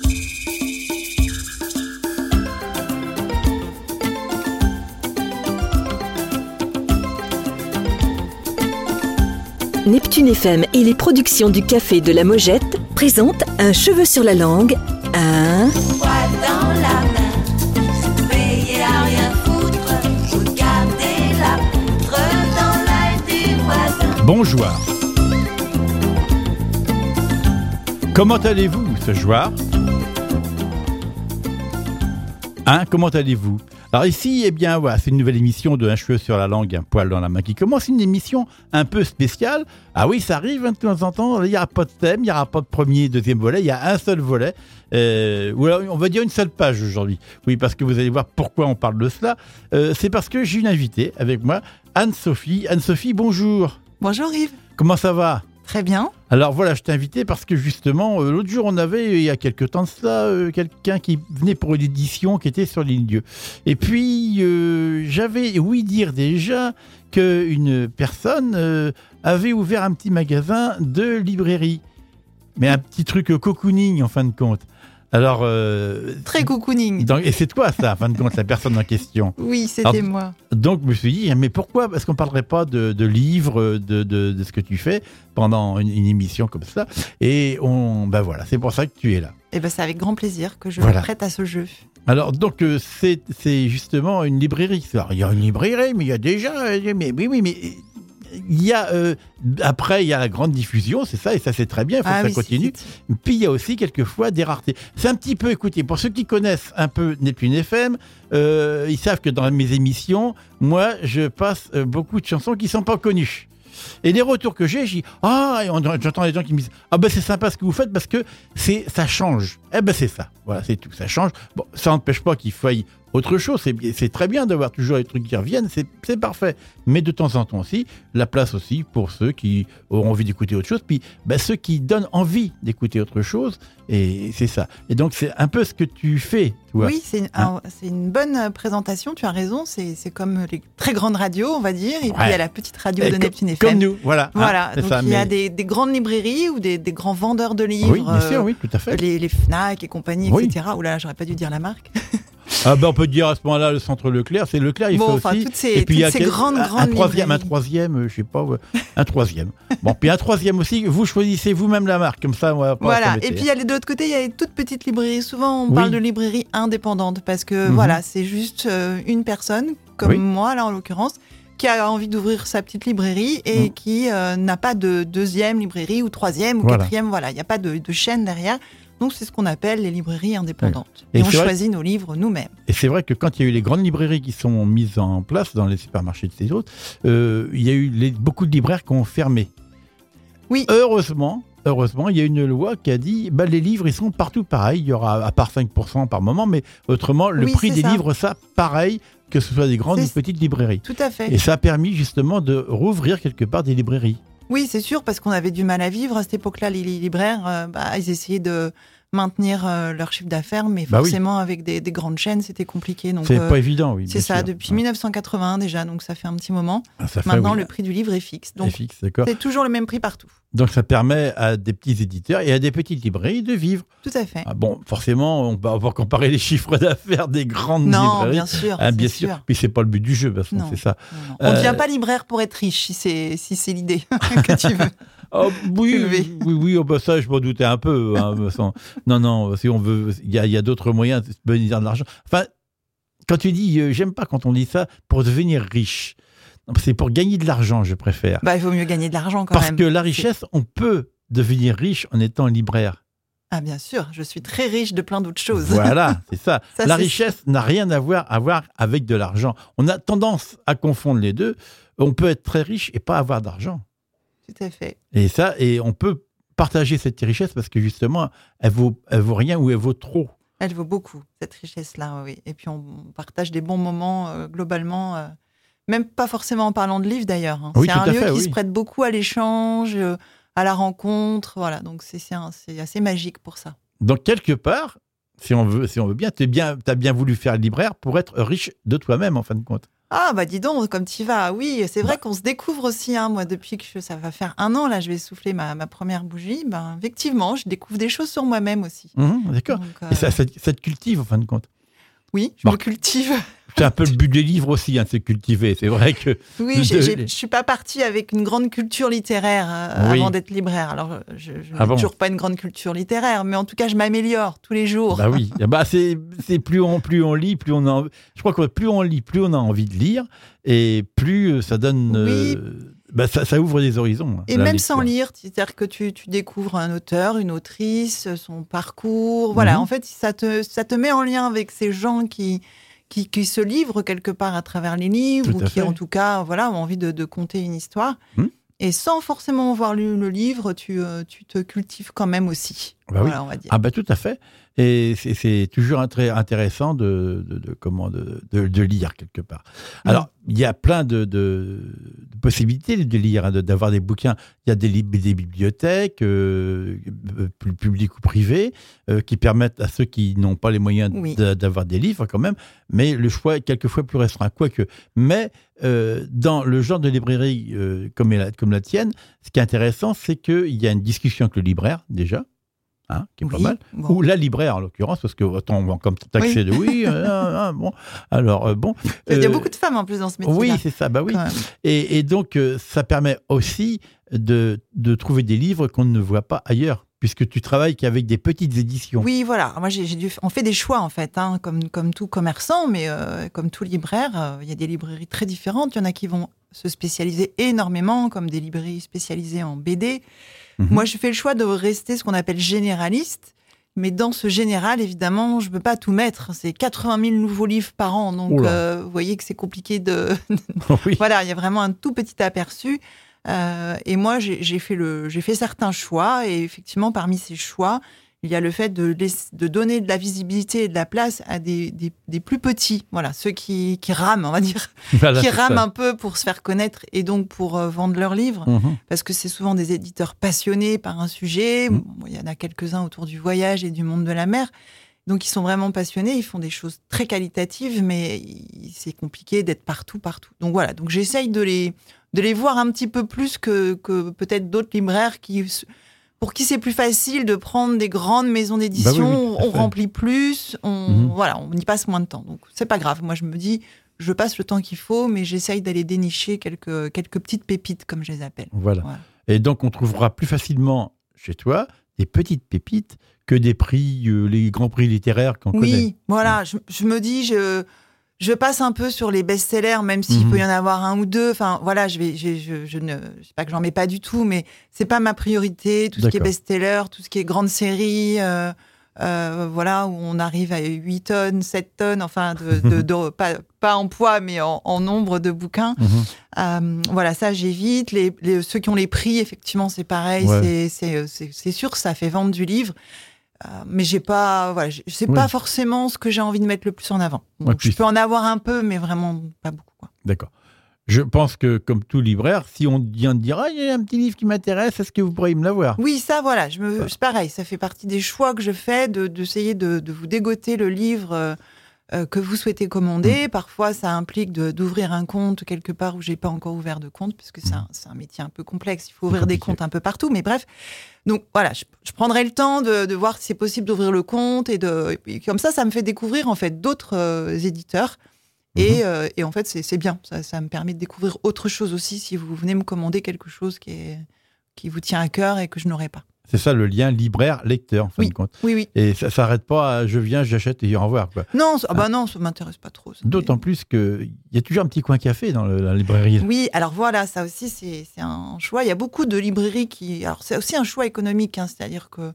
Neptune FM et les productions du Café de la Mojette présentent Un cheveu sur la langue, un... Poil dans la main, veillez à rien foutre, regardez la poutre dans l'œil du voisin. Bonjour. Comment allez-vous ce soir ? Comment allez-vous ? Alors ici, eh bien, voilà, c'est une nouvelle émission de Un cheveu sur la langue, un poil dans la main qui commence, une émission un peu spéciale. Ah oui, ça arrive de temps en temps, il n'y aura pas de thème, il n'y aura pas de premier, deuxième volet, il y a un seul volet, ou alors on va dire une seule page aujourd'hui. Oui, parce que vous allez voir pourquoi on parle de cela. C'est parce que j'ai une invitée avec moi, Anne-Sophie. Anne-Sophie, bonjour. Bonjour Yves. Comment ça va ? Très bien. Alors voilà, je t'ai invité parce que justement, l'autre jour, on avait, il y a quelques temps de cela, quelqu'un qui venait pour une édition qui était sur l'île Dieu. Et puis, j'avais ouï dire déjà qu'une personne avait ouvert un petit magasin de librairie. Mais un petit truc cocooning, en fin de compte. Alors... Très cocooning. Et c'est quoi ça, en fin de compte, la personne en question ? Oui, c'était moi. Donc, je me suis dit, mais pourquoi est-ce qu'on ne parlerait pas de livres, de ce que tu fais pendant une émission comme ça ? Et ben voilà, c'est pour ça que tu es là. Et ben c'est avec grand plaisir que je me prête à ce jeu. Alors, donc, c'est justement une librairie. Alors, il y a une librairie, mais il y a déjà... Mais il y a, après, il y a la grande diffusion, c'est ça, et ça c'est très bien, il faut que ça continue. Puis il y a aussi quelquefois des raretés. C'est un petit peu, écoutez, pour ceux qui connaissent un peu Neptune FM, ils savent que dans mes émissions, moi, je passe beaucoup de chansons qui ne sont pas connues. Et les retours que j'ai, j'entends des gens qui me disent « Ah ben c'est sympa ce que vous faites parce que ça change. » Eh ben c'est ça, voilà, c'est tout, ça change. Bon, ça n'empêche pas qu'il faille autre chose, c'est très bien d'avoir toujours les trucs qui reviennent, c'est parfait. Mais de temps en temps aussi, la place aussi pour ceux qui auront envie d'écouter autre chose, puis ceux qui donnent envie d'écouter autre chose, et c'est ça. Et donc c'est un peu ce que tu fais, tu vois. Oui, c'est une bonne présentation, tu as raison, c'est comme les très grandes radios, on va dire, et puis il y a la petite radio de Neptune FM. Comme nous, voilà. Donc il y a des grandes librairies ou des grands vendeurs de livres. Oui, bien sûr, oui, tout à fait. Les Fnac et compagnie, etc. Ouh là, j'aurais pas dû dire la marque. On peut dire à ce moment-là le centre Leclerc, c'est Leclerc, il fait aussi. Et puis il y a grandes un troisième, je sais pas, un troisième. Bon, puis un troisième aussi, vous choisissez vous-même la marque, comme ça on va pas voilà, et puis de l'autre côté, il y a les toutes petites librairies. Souvent on parle de librairies indépendantes parce que voilà, c'est juste une personne, comme moi là en l'occurrence, qui a envie d'ouvrir sa petite librairie et qui n'a pas de deuxième librairie ou troisième ou quatrième, voilà, il n'y a pas de chaîne derrière. Donc, c'est ce qu'on appelle les librairies indépendantes. Et on choisit nos livres nous-mêmes. Et c'est vrai que quand il y a eu les grandes librairies qui sont mises en place dans les supermarchés de ces autres, il y a eu beaucoup de libraires qui ont fermé. Oui. Heureusement, il y a une loi qui a dit les livres, ils sont partout pareils. Il y aura à part 5% par moment, mais autrement, le prix des livres, ça, pareil, que ce soit des grandes ou petites librairies. Tout à fait. Et ça a permis justement de rouvrir quelque part des librairies. Oui, c'est sûr, parce qu'on avait du mal à vivre. À cette époque-là, les libraires, ils essayaient de maintenir leur chiffre d'affaires, mais forcément, avec des grandes chaînes, c'était compliqué. Donc, c'est pas évident, oui. C'est ça, sûr. Depuis 1981 déjà, donc ça fait un petit moment. Fait, maintenant, le prix du livre est fixe. Donc, c'est toujours le même prix partout. Donc, ça permet à des petits éditeurs et à des petites librairies de vivre. Tout à fait. Bon, forcément, on va comparer les chiffres d'affaires des grandes librairies. Non, bien sûr. Bien sûr. Puis, c'est pas le but du jeu, parce que c'est ça. Non. On ne devient pas libraire pour être riche, si c'est l'idée que tu veux. Oui, ça, je m'en doutais un peu. Non, si on veut, il y a d'autres moyens de gagner de l'argent. Enfin, quand tu dis, j'aime pas quand on dit ça, pour devenir riche. Non, c'est pour gagner de l'argent, je préfère. Il vaut mieux gagner de l'argent quand même. même. Parce que la richesse, on peut devenir riche en étant libraire. Ah bien sûr, je suis très riche de plein d'autres choses. Voilà, c'est ça. La richesse n'a rien à voir avec de l'argent. On a tendance à confondre les deux. On peut être très riche et pas avoir d'argent. Tout à fait. Et on peut partager cette richesse parce que justement, elle vaut rien ou elle vaut trop. Elle vaut beaucoup, cette richesse-là, oui. Et puis on partage des bons moments globalement, même pas forcément en parlant de livres d'ailleurs. Hein. Oui, c'est un lieu qui se prête beaucoup à l'échange, à la rencontre, voilà. Donc c'est assez magique pour ça. Donc quelque part, si on veut bien, t'as bien voulu faire libraire pour être riche de toi-même en fin de compte. Ah, bah dis donc, comme tu vas. Oui, c'est vrai qu'on se découvre aussi. Hein. Moi, depuis que ça va faire 1 an, là, je vais souffler ma première bougie. Ben, effectivement, je découvre des choses sur moi-même aussi. D'accord. Donc, et ça te cultive, en fin de compte. Oui, je me cultive. C'est un peu le but des livres aussi, de se cultiver. C'est vrai que... Oui, je suis pas partie avec une grande culture littéraire avant d'être libraire. Alors, je n'ai toujours pas une grande culture littéraire, mais en tout cas, je m'améliore tous les jours. Bah oui, c'est plus on lit, plus on a... Je crois que plus on lit, plus on a envie de lire, et plus ça donne... Oui. Ça ouvre des horizons. Et même sans lire, c'est-à-dire que tu découvres un auteur, une autrice, son parcours. Voilà, en fait, ça te met en lien avec ces gens qui se livrent quelque part à travers les livres, ou qui, en tout cas, ont envie de conter une histoire. Et sans forcément avoir lu le livre, tu te cultives quand même aussi. On va dire. Ah tout à fait. Et c'est toujours très intéressant de lire quelque part. Alors, il y a plein de possibilités de lire, d'avoir des bouquins. Il y a des bibliothèques, publiques ou privées, qui permettent à ceux qui n'ont pas les moyens d'avoir des livres quand même, mais le choix est quelquefois plus restreint. Mais dans le genre de librairie comme la tienne, ce qui est intéressant, c'est qu'il y a une discussion avec le libraire, déjà. Qui est pas mal, ou la libraire en l'occurrence, parce que on comme taxé de il y a beaucoup de femmes en plus dans ce métier. Oui, c'est ça, et donc ça permet aussi de trouver des livres qu'on ne voit pas ailleurs, puisque tu travailles qu'avec des petites éditions. Oui, voilà. Moi, on fait des choix en fait, comme tout commerçant, mais comme tout libraire, il y a des librairies très différentes. Il y en a qui vont se spécialiser énormément, comme des librairies spécialisées en BD. Moi, je fais le choix de rester ce qu'on appelle généraliste, mais dans ce général, évidemment, je ne peux pas tout mettre. C'est 80 000 nouveaux livres par an, donc vous voyez que c'est compliqué de... Voilà, il y a vraiment un tout petit aperçu. Et moi, j'ai fait certains choix, et effectivement, parmi ces choix, il y a le fait de donner de la visibilité et de la place à des plus petits, ceux qui rament, on va dire, qui rament un peu pour se faire connaître et donc pour vendre leurs livres, parce que c'est souvent des éditeurs passionnés par un sujet. Il y en a quelques-uns autour du voyage et du monde de la mer, donc ils sont vraiment passionnés, ils font des choses très qualitatives, mais c'est compliqué d'être partout. Donc voilà, donc j'essaye de les voir un petit peu plus que peut-être d'autres libraires pour qui c'est plus facile de prendre des grandes maisons d'édition, on remplit plus, on y passe moins de temps. Donc c'est pas grave. Moi je me dis, je passe le temps qu'il faut, mais j'essaye d'aller dénicher quelques petites pépites, comme je les appelle. Voilà. Et donc on trouvera plus facilement chez toi des petites pépites que des prix, les grands prix littéraires qu'on connaît. Oui, voilà. Je me dis, je passe un peu sur les best-sellers, même s'il peut y en avoir un ou deux. Enfin, voilà, je ne sais pas que j'en mets pas du tout, mais c'est pas ma priorité. Tout ce qui est best-seller, tout ce qui est grande série, où on arrive à 8 tonnes, 7 tonnes, enfin, pas en poids, mais en nombre de bouquins. Ça, j'évite. Ceux qui ont les prix, effectivement, c'est pareil. Ouais. C'est sûr, ça fait vendre du livre. Mais c'est pas forcément ce que j'ai envie de mettre le plus en avant. Donc, je peux en avoir un peu, mais vraiment pas beaucoup. D'accord. Je pense que, comme tout libraire, si on vient de dire « il y a un petit livre qui m'intéresse, est-ce que vous pourriez me l'avoir ?» Oui, ça, voilà. C'est pareil, ça fait partie des choix que je fais, d'essayer de vous dégoter le livre que vous souhaitez commander. Parfois, ça implique d'ouvrir un compte quelque part où j'ai pas encore ouvert de compte, parce que c'est un métier un peu complexe. Il faut ouvrir des comptes un peu partout, mais bref. Donc voilà, je prendrai le temps de voir si c'est possible d'ouvrir le compte, et comme ça me fait découvrir en fait d'autres éditeurs. Et en fait, c'est bien. Ça me permet de découvrir autre chose aussi si vous venez me commander quelque chose qui vous tient à cœur et que je n'aurais pas. C'est ça le lien libraire-lecteur, en fin de compte. Oui. Et ça ne s'arrête pas à je viens, j'achète et au revoir. Non, ça ne m'intéresse pas trop. D'autant plus qu'il y a toujours un petit coin café dans la librairie. Oui, alors voilà, ça aussi, c'est un choix. Il y a beaucoup de librairies qui... Alors, c'est aussi un choix économique, c'est-à-dire que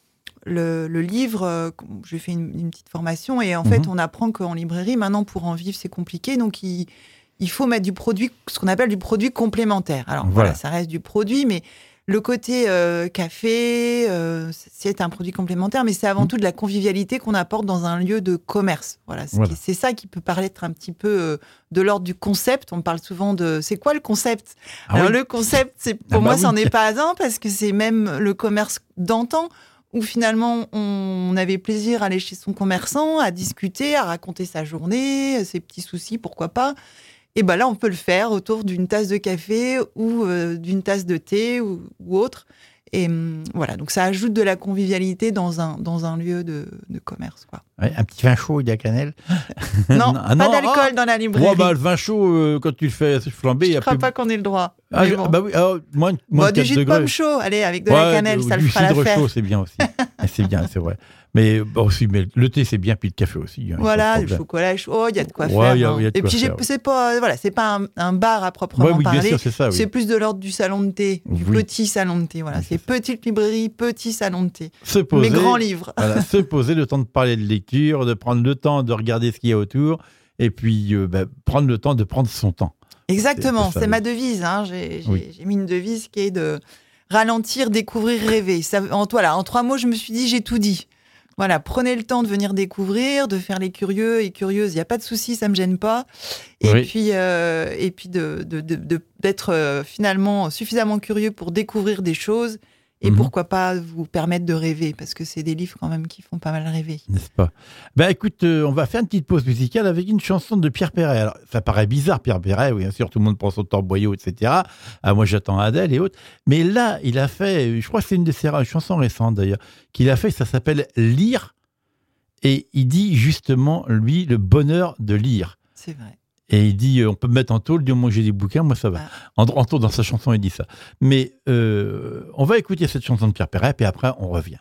le livre, j'ai fait une petite formation, et en fait, on apprend qu'en librairie, maintenant, pour en vivre, c'est compliqué. Donc, il faut mettre du produit, ce qu'on appelle du produit complémentaire. Alors, voilà, ça reste du produit, mais... Le côté café, c'est un produit complémentaire, mais c'est avant tout de la convivialité qu'on apporte dans un lieu de commerce. Voilà. C'est ça qui peut paraître un petit peu de l'ordre du concept. On parle souvent de... C'est quoi le concept ? Alors, le concept, pour moi, c'en est pas un, parce que c'est même le commerce d'antan, où finalement, on avait plaisir à aller chez son commerçant, à discuter, à raconter sa journée, ses petits soucis, pourquoi pas. Et ben là, on peut le faire autour d'une tasse de café ou d'une tasse de thé ou autre. Et voilà, donc ça ajoute de la convivialité dans un lieu de commerce, quoi. Ouais, un petit vin chaud, il y a cannelle. Non, pas d'alcool dans la librairie. Ouais, le vin chaud, quand tu le fais flamber, il y a Je crois pas qu'on ait le droit. Bon. Bah oui, moins de 4 du jus de degrés. pomme chaud, allez, avec de la cannelle, ça le fera l'affaire. Du cidre chaud, c'est bien aussi. C'est bien, c'est vrai. Mais le thé, c'est bien, puis le café aussi. Voilà, le chocolat chaud, il y a de quoi faire. Et puis, c'est pas un bar à proprement parler. Bien sûr, c'est ça. Oui. C'est plus de l'ordre du salon de thé, du petit salon de thé. Voilà, c'est petite librairie, petit salon de thé. Mais grands livres. Voilà, se poser, le temps de parler de lecture, de prendre le temps de regarder ce qu'il y a autour, et puis prendre le temps de prendre son temps. Exactement, c'est ma devise. Hein. J'ai mis une devise qui est de ralentir, découvrir, rêver. En 3 mots, je me suis dit, j'ai tout dit. Voilà, prenez le temps de venir découvrir, de faire les curieux et curieuses. Il n'y a pas de souci, ça me gêne pas. Et puis d'être finalement suffisamment curieux pour découvrir des choses. Et pourquoi pas vous permettre de rêver, parce que c'est des livres quand même qui font pas mal rêver. N'est-ce pas ? Écoute, on va faire une petite pause musicale avec une chanson de Pierre Perret. Alors, ça paraît bizarre, Pierre Perret, oui, bien sûr, tout le monde prend son torboyau, etc. Moi, j'attends Adèle et autres. Mais là, il a fait, je crois que c'est une de ses chansons récentes d'ailleurs, qu'il a fait, ça s'appelle « Lire ». Et il dit justement, lui, le bonheur de lire. C'est vrai. Et il dit, on peut me mettre en taule, du moment que j'ai des bouquins, moi ça va. En taule, dans sa chanson, il dit ça. Mais on va écouter cette chanson de Pierre Perret, puis après, on revient.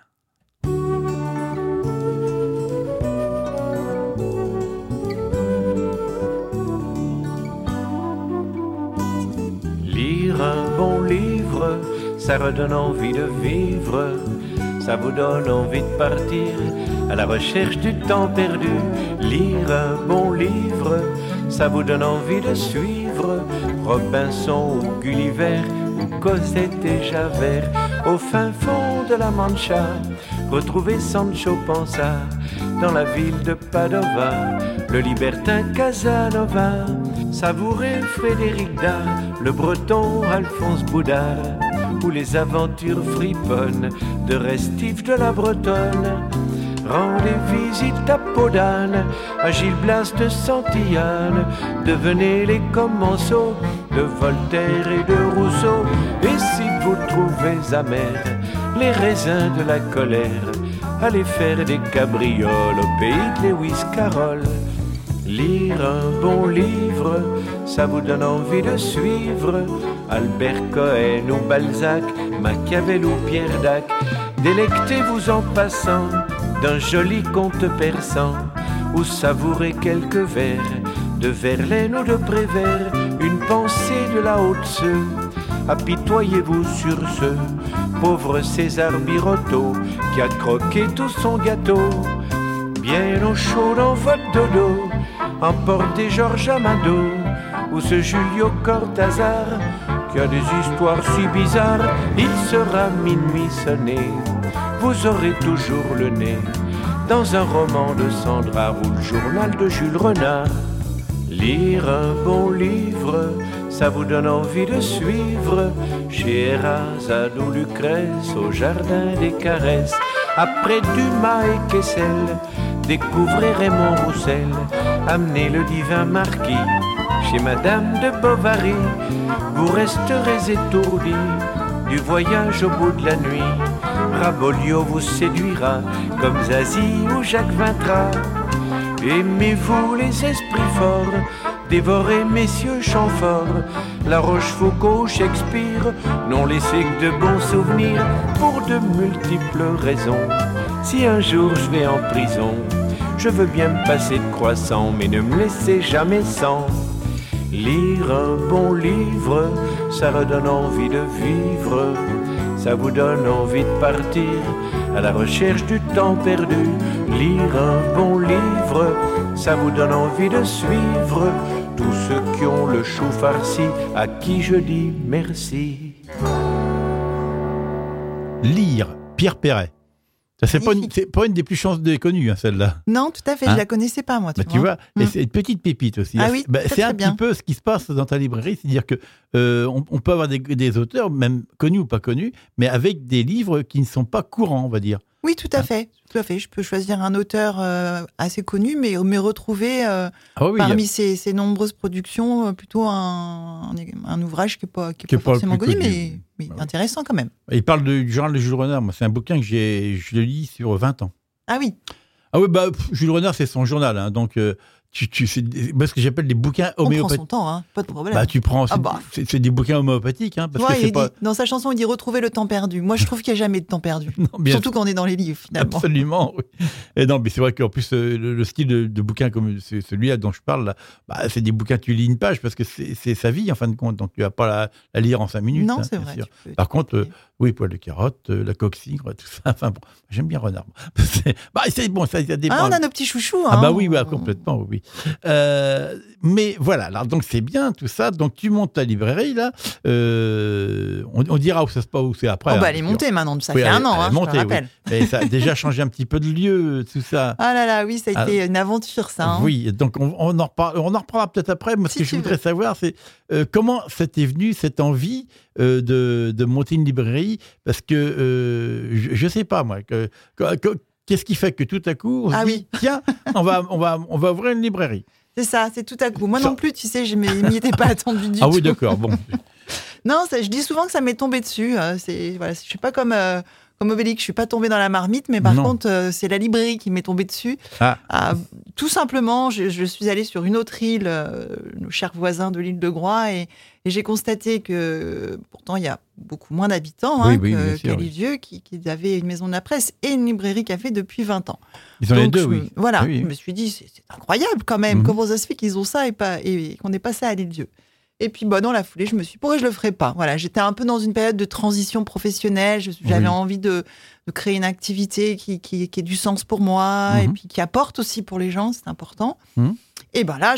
Lire un bon livre, ça redonne envie de vivre. Ça vous donne envie de partir à la recherche du temps perdu. Lire un bon livre, ça vous donne envie de suivre Robinson ou Gulliver ou Cosette et Javert. Au fin fond de la Mancha, retrouver Sancho Panza. Dans la ville de Padova, le libertin Casanova. Savourer Frédéric Dard, le breton Alphonse Boudard. Ou les aventures friponnes de Restif de la Bretonne. Rendez visite à Podane, à Gil Blas de Santillane. Devenez les commensaux de Voltaire et de Rousseau. Et si vous trouvez amers les raisins de la colère, allez faire des cabrioles au pays de Lewis Carroll. Lire un bon livre, ça vous donne envie de suivre Albert Cohen ou Balzac, Machiavel ou Pierre Dac. Délectez-vous en passant d'un joli conte persan, ou savourez quelques vers de Verlaine ou de Prévert. Une pensée de la Haute-Seu, apitoyez-vous sur ce pauvre César Birotteau qui a croqué tout son gâteau. Bien au chaud dans votre dodo, emportez Georges Amado ou ce Julio Cortázar qui a des histoires si bizarres. Il sera minuit sonné, vous aurez toujours le nez dans un roman de Sandra ou le journal de Jules Renard. Lire un bon livre, ça vous donne envie de suivre Scheherazade ou Lucrèce au jardin des caresses. Après Dumas et Kessel, découvrez Raymond Roussel. Amenez le divin marquis chez Madame de Bovary. Vous resterez étourdi du voyage au bout de la nuit. Rabolio vous séduira comme Zazie ou Jacques Vintra. Aimez-vous les esprits forts, dévorez messieurs Chamfort. La Rochefoucauld, Shakespeare n'ont laissé que de bons souvenirs pour de multiples raisons. Si un jour je vais en prison, je veux bien me passer de croissant, mais ne me laissez jamais sans. Lire un bon livre, ça redonne envie de vivre. Ça vous donne envie de partir à la recherche du temps perdu. Lire un bon livre, ça vous donne envie de suivre tous ceux qui ont le chou farci, à qui je dis merci. Lire, Pierre Perret. Ça, c'est pas une des plus connues, hein, celle-là. Non, tout à fait, je la connaissais pas, moi. Tu vois, et c'est une petite pépite aussi. Ah oui, c'est un petit peu ce qui se passe dans ta librairie, c'est-à-dire que on peut avoir des auteurs, même connus ou pas connus, mais avec des livres qui ne sont pas courants, on va dire. Oui, tout à fait. Tout à fait. Je peux choisir un auteur assez connu, mais me retrouver parmi ces nombreuses productions, plutôt un ouvrage qui n'est pas forcément connu, mais intéressant quand même. Il parle du journal de Jules Renard. Moi, c'est un bouquin que je le lis sur 20 ans. Ah oui. Ah oui, Jules Renard, c'est son journal. Hein, donc, c'est ce que j'appelle des bouquins homéopathiques. On prend son temps, hein, pas de problème. Tu prends, c'est des bouquins homéopathiques. Hein, parce que dans sa chanson, il dit « Retrouver le temps perdu ». Moi, je trouve qu'il n'y a jamais de temps perdu. Non, surtout quand on est dans les livres, finalement. Absolument, oui. Et non, mais c'est vrai qu'en plus, le style de bouquin comme celui-là dont je parle, là, c'est des bouquins, tu lis une page parce que c'est sa vie, en fin de compte. Donc, tu ne vas pas la lire en 5 minutes. Non, c'est vrai. Par contre, poil de carotte, la coque cigre, tout ça. Enfin, bon, j'aime bien Renard. C'est bon, ça dépend. Ah, on a nos petits chouchous. Ah, oui, complètement, oui. Mais voilà, alors, donc c'est bien tout ça. Donc tu montes ta librairie là. On dira où ça se passe, où c'est après. On va aller monter maintenant. Ça fait un an, je te rappelle. Oui. Et ça a déjà changé un petit peu de lieu, tout ça. Ah là là, oui, ça a été une aventure, ça. Hein. Oui, donc on en reparlera peut-être après. Moi, ce que je voudrais savoir, c'est comment c'était venu cette envie de monter une librairie, parce que je sais pas moi. Qu'est-ce qui fait que tout à coup, on se dit, tiens, on va ouvrir une librairie. C'est ça, c'est tout à coup. Moi non plus, tu sais, je m'y étais pas attendu du tout. Ah oui, d'accord, bon. Non, je dis souvent que ça m'est tombé dessus. Je suis pas comme Obélix, je suis pas tombée dans la marmite, mais par contre, c'est la librairie qui m'est tombée dessus. Tout simplement, je suis allée sur une autre île, nos chers voisins de l'île de Groix, et j'ai constaté que, pourtant, il y a beaucoup moins d'habitants qu'à Lisieux, qui avaient une maison de la presse et une librairie café depuis 20 ans. Ils ont les deux, oui. Voilà, je me suis dit, c'est incroyable quand même. Comment ça se fait qu'ils ont ça et qu'on n'ait pas ça à Lisieux? Et puis, dans la foulée, je me suis dit, pourquoi je le ferais pas? Voilà, j'étais un peu dans une période de transition professionnelle. J'avais envie de créer une activité qui ait du sens pour moi et puis qui apporte aussi pour les gens, c'est important. Et là,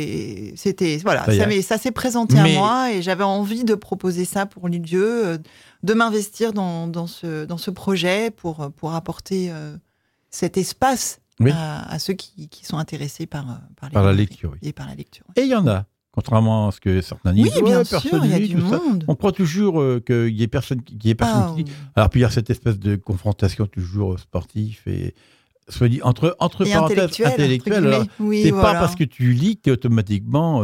ça s'est présenté à moi et j'avais envie de proposer ça pour Lisieux, de m'investir dans ce projet pour apporter cet espace à ceux qui sont intéressés par la lecture. Et par la lecture. Et il y en a. Contrairement à ce que certains disent, bien sûr, il y a du monde. On croit toujours qu'il y ait personne qui Alors puis il y a cette espèce de confrontation toujours sportive et soit dit entre parenthèses intellectuelle. Alors, c'est pas parce que tu lis qu'automatiquement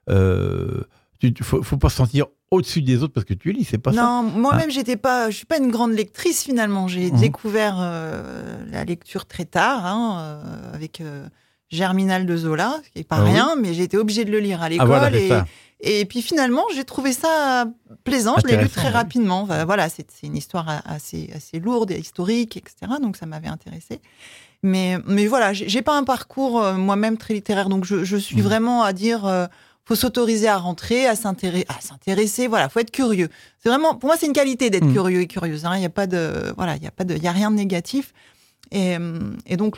faut pas se sentir au-dessus des autres parce que tu lis, c'est pas ça. Non, moi-même je suis pas une grande lectrice finalement. J'ai découvert la lecture très tard, avec Germinal de Zola, ce qui n'est pas rien, mais j'ai été obligée de le lire à l'école. Et puis finalement, j'ai trouvé ça plaisant. Je l'ai lu très rapidement. Voilà, c'est une histoire assez lourde et historique, etc. Donc ça m'avait intéressée. Mais voilà, j'ai pas un parcours moi-même très littéraire. Donc je suis vraiment à dire, faut s'autoriser à rentrer, à s'intéresser. Voilà, faut être curieux. C'est vraiment, pour moi, c'est une qualité d'être curieux et curieuse. Il y a pas il y a rien de négatif. Et donc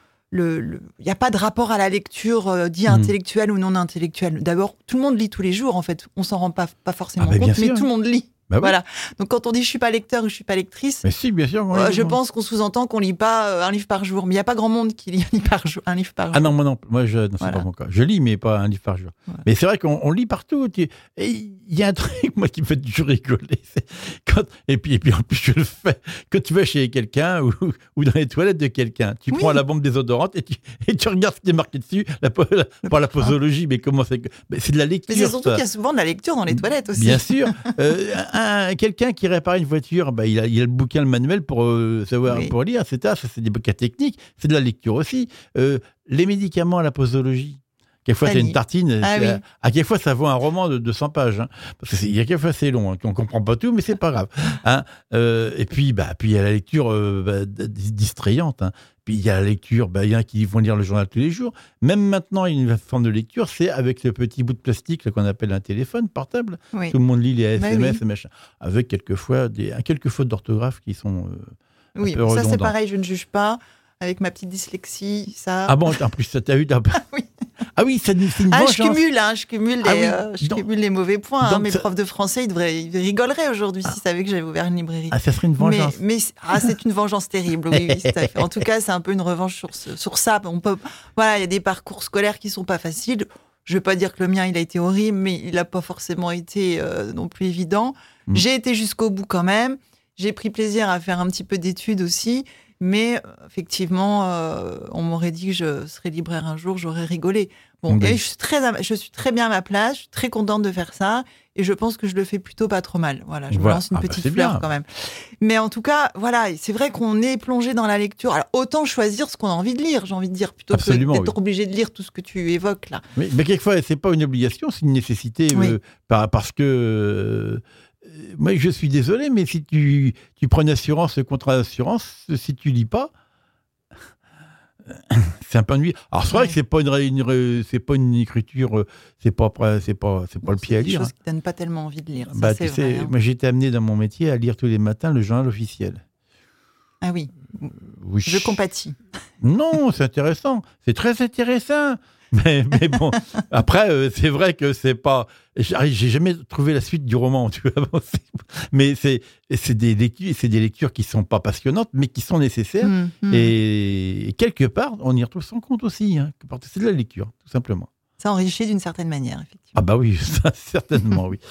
il n'y a pas de rapport à la lecture dit intellectuelle ou non intellectuelle. D'abord, tout le monde lit tous les jours, en fait. On s'en rend pas forcément compte, mais tout le monde lit. Voilà. Donc, quand on dit je suis pas lecteur ou je suis pas lectrice, mais si, bien sûr, je pense qu'on sous-entend qu'on lit pas un livre par jour. Mais il y a pas grand monde qui lit un livre par jour. Ah non, moi non, c'est pas mon cas. Je lis, mais pas un livre par jour. Ouais. Mais c'est vrai qu'on lit partout. Et il y a un truc, moi, qui me fait toujours rigoler. Et puis en plus, je le fais. Quand tu vas chez quelqu'un ou dans les toilettes de quelqu'un, tu prends la bombe désodorante et tu regardes ce qui est marqué dessus. Pas la posologie, mais comment c'est. C'est de la lecture. Mais c'est surtout qu'il y a souvent de la lecture dans les toilettes aussi. Bien sûr. Quelqu'un qui répare une voiture, il a le bouquin, le manuel pour savoir, pour lire, etc. Ça, c'est des bouquins techniques. C'est de la lecture aussi. Les médicaments, la posologie. Quelquefois, c'est une tartine. À quelquefois, ça vaut un roman de 200 pages. Parce qu'il y a quelquefois, c'est long. On ne comprend pas tout, mais c'est pas grave. Et puis, il y a la lecture distrayante. Puis, il y a la lecture, il y en a qui vont lire le journal tous les jours. Même maintenant, il y a une forme de lecture, c'est avec ce petit bout de plastique qu'on appelle un téléphone portable. Oui. Tout le monde lit les SMS et machin. Avec quelquefois quelques fautes d'orthographe qui sont un peu redondantes. Ça, c'est pareil, je ne juge pas. Avec ma petite dyslexie, ça... Ah bon, en plus, ça t'a eu... Oui. Ah oui, c'est une vengeance. Je cumule les mauvais points. Mes profs de français, ils rigoleraient aujourd'hui s'ils savaient que j'avais ouvert une librairie. Ah, ça serait une vengeance. Mais c'est une vengeance terrible, oui, tout à fait. En tout cas, c'est un peu une revanche sur ça. Il y a des parcours scolaires qui sont pas faciles. Je ne veux pas dire que le mien, il a été horrible, mais il n'a pas forcément été non plus évident. J'ai été jusqu'au bout quand même. j'ai pris plaisir à faire un petit peu d'études aussi. Mais effectivement, on m'aurait dit que je serais libraire un jour, j'aurais rigolé. Bon, et je suis très bien à ma place, je suis très contente de faire ça, et je pense que je le fais plutôt pas trop mal. Voilà, je me lance une petite fleur bien. quand même. Mais en tout cas, voilà, c'est vrai qu'on est plongé dans la lecture. Alors, autant choisir ce qu'on a envie de lire, j'ai envie de dire, plutôt que d'être obligé de lire tout ce que tu évoques là. Oui, mais quelquefois, c'est pas une obligation, c'est une nécessité, parce que... moi, je suis désolé, mais si tu prends une assurance, un contrat d'assurance, si tu lis pas, c'est un peu ennuyeux. Alors c'est vrai que c'est pas une écriture, c'est pas le pied à lire. C'est des choses qui donnent pas tellement envie de lire. Ça, tu sais, moi j'ai été amené dans mon métier à lire tous les matins le journal officiel. Ah oui. Oui. Je compatis. Non, c'est intéressant. C'est très intéressant. Mais bon, après, c'est vrai que c'est pas... J'ai jamais trouvé la suite du roman, tu vois. Mais c'est des lectures qui sont pas passionnantes, mais qui sont nécessaires. Et quelque part, on y retrouve son compte aussi. Hein. C'est de la lecture, tout simplement. Ça enrichit d'une certaine manière, effectivement. Ah bah oui, ça, certainement, oui.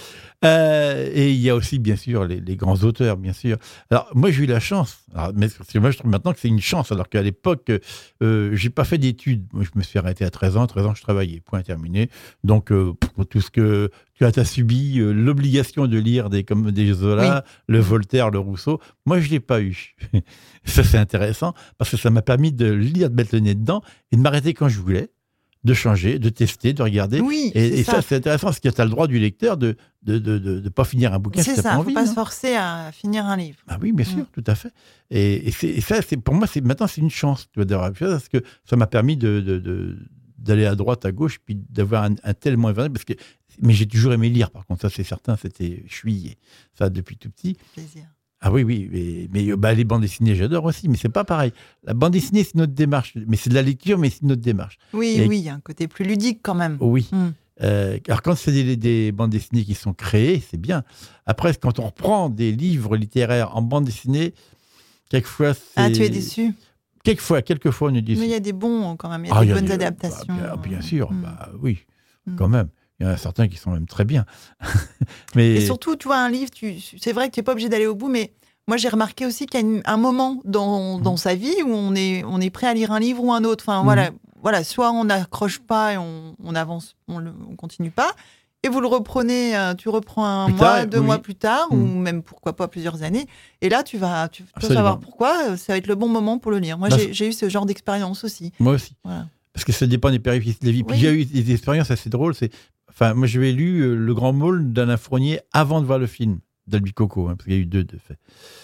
Et il y a aussi, bien sûr, les grands auteurs, bien sûr. Alors, moi, j'ai eu la chance. Mais moi, je trouve maintenant que c'est une chance, alors qu'à l'époque, j'ai pas fait d'études. Moi, je me suis arrêté à 13 ans. 13 ans, je travaillais. Point terminé. Donc, tout ce que tu as subi, l'obligation de lire comme des Zola, le Voltaire, le Rousseau, moi, je l'ai pas eu. Ça, c'est intéressant, parce que ça m'a permis de lire, de mettre le nez dedans et de m'arrêter quand je voulais, de changer, de tester, de regarder. Oui, et ça, c'est intéressant, parce que tu as le droit du lecteur de pas finir un bouquin si tu n'as pas envie. C'est ça, il ne faut pas se forcer à finir un livre. Ah oui, bien sûr, tout à fait. Et ça, pour moi, maintenant, c'est une chance, tu vois, d'avoir fait ça, parce que ça m'a permis d'aller à droite, à gauche, puis d'avoir un tel moins mais j'ai toujours aimé lire, par contre, ça, c'est certain, je suis ça depuis tout petit. Plaisir. Ah oui, mais les bandes dessinées, j'adore aussi, mais c'est pas pareil. La bande dessinée, c'est notre démarche, mais c'est de la lecture, mais c'est notre démarche. Oui, il y a un côté plus ludique quand même. Oui. Alors quand c'est des bandes dessinées qui sont créées, c'est bien. Après, quand on reprend des livres littéraires en bande dessinée, quelquefois c'est... Ah, tu es déçu? Quelquefois, on est déçu. Mais il y a des bons quand même, il y a des bonnes adaptations. Bien sûr, oui, quand même. Il y en a certains qui sont même très bien. Mais... Et surtout, tu vois, un livre, c'est vrai que tu n'es pas obligé d'aller au bout, mais moi, j'ai remarqué aussi qu'il y a un moment dans sa vie où on est prêt à lire un livre ou un autre. Enfin, voilà, soit on n'accroche pas et on avance, on continue pas, et vous le reprenez, tu reprends un mois, 2 mois plus tard, ou même, pourquoi pas, plusieurs années, et là, tu vas savoir pourquoi, ça va être le bon moment pour le lire. Moi, j'ai eu ce genre d'expérience aussi. Moi aussi. Voilà. Parce que ça dépend des péripéties de la vie. Puis j'ai eu des expériences assez drôles. Moi, j'avais lu Le Grand Môle d'Alain Fournier avant de voir le film d'Albi Coco, parce qu'il y a eu 2 de fait.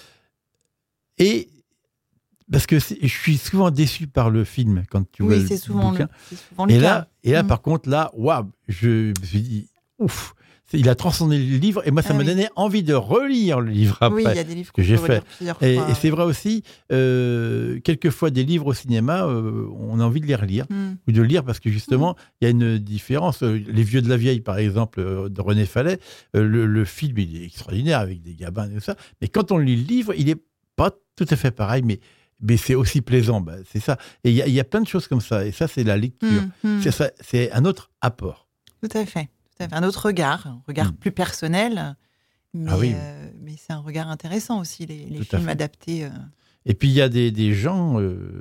Et parce que je suis souvent déçu par le film quand tu vois le bouquin. C'est souvent le cas. Et là, par contre, waouh, je me suis dit, ouf, il a transcendé le livre, et moi, ça m'a donné envie de relire le livre après. Oui, il y a des livres que j'ai fait. Et c'est vrai aussi, quelquefois, des livres au cinéma, on a envie de les relire, ou de lire, parce que justement, il y a une différence. Les Vieux de la Vieille, par exemple, de René Fallet, le film, il est extraordinaire, avec des gabins et tout ça, mais quand on lit le livre, il n'est pas tout à fait pareil, mais c'est aussi plaisant, c'est ça. Et il y a plein de choses comme ça, et ça, c'est la lecture. C'est un autre apport. Tout à fait. Un autre regard, un regard plus personnel, mais, mais c'est un regard intéressant aussi, les films adaptés. Et puis il y a des gens,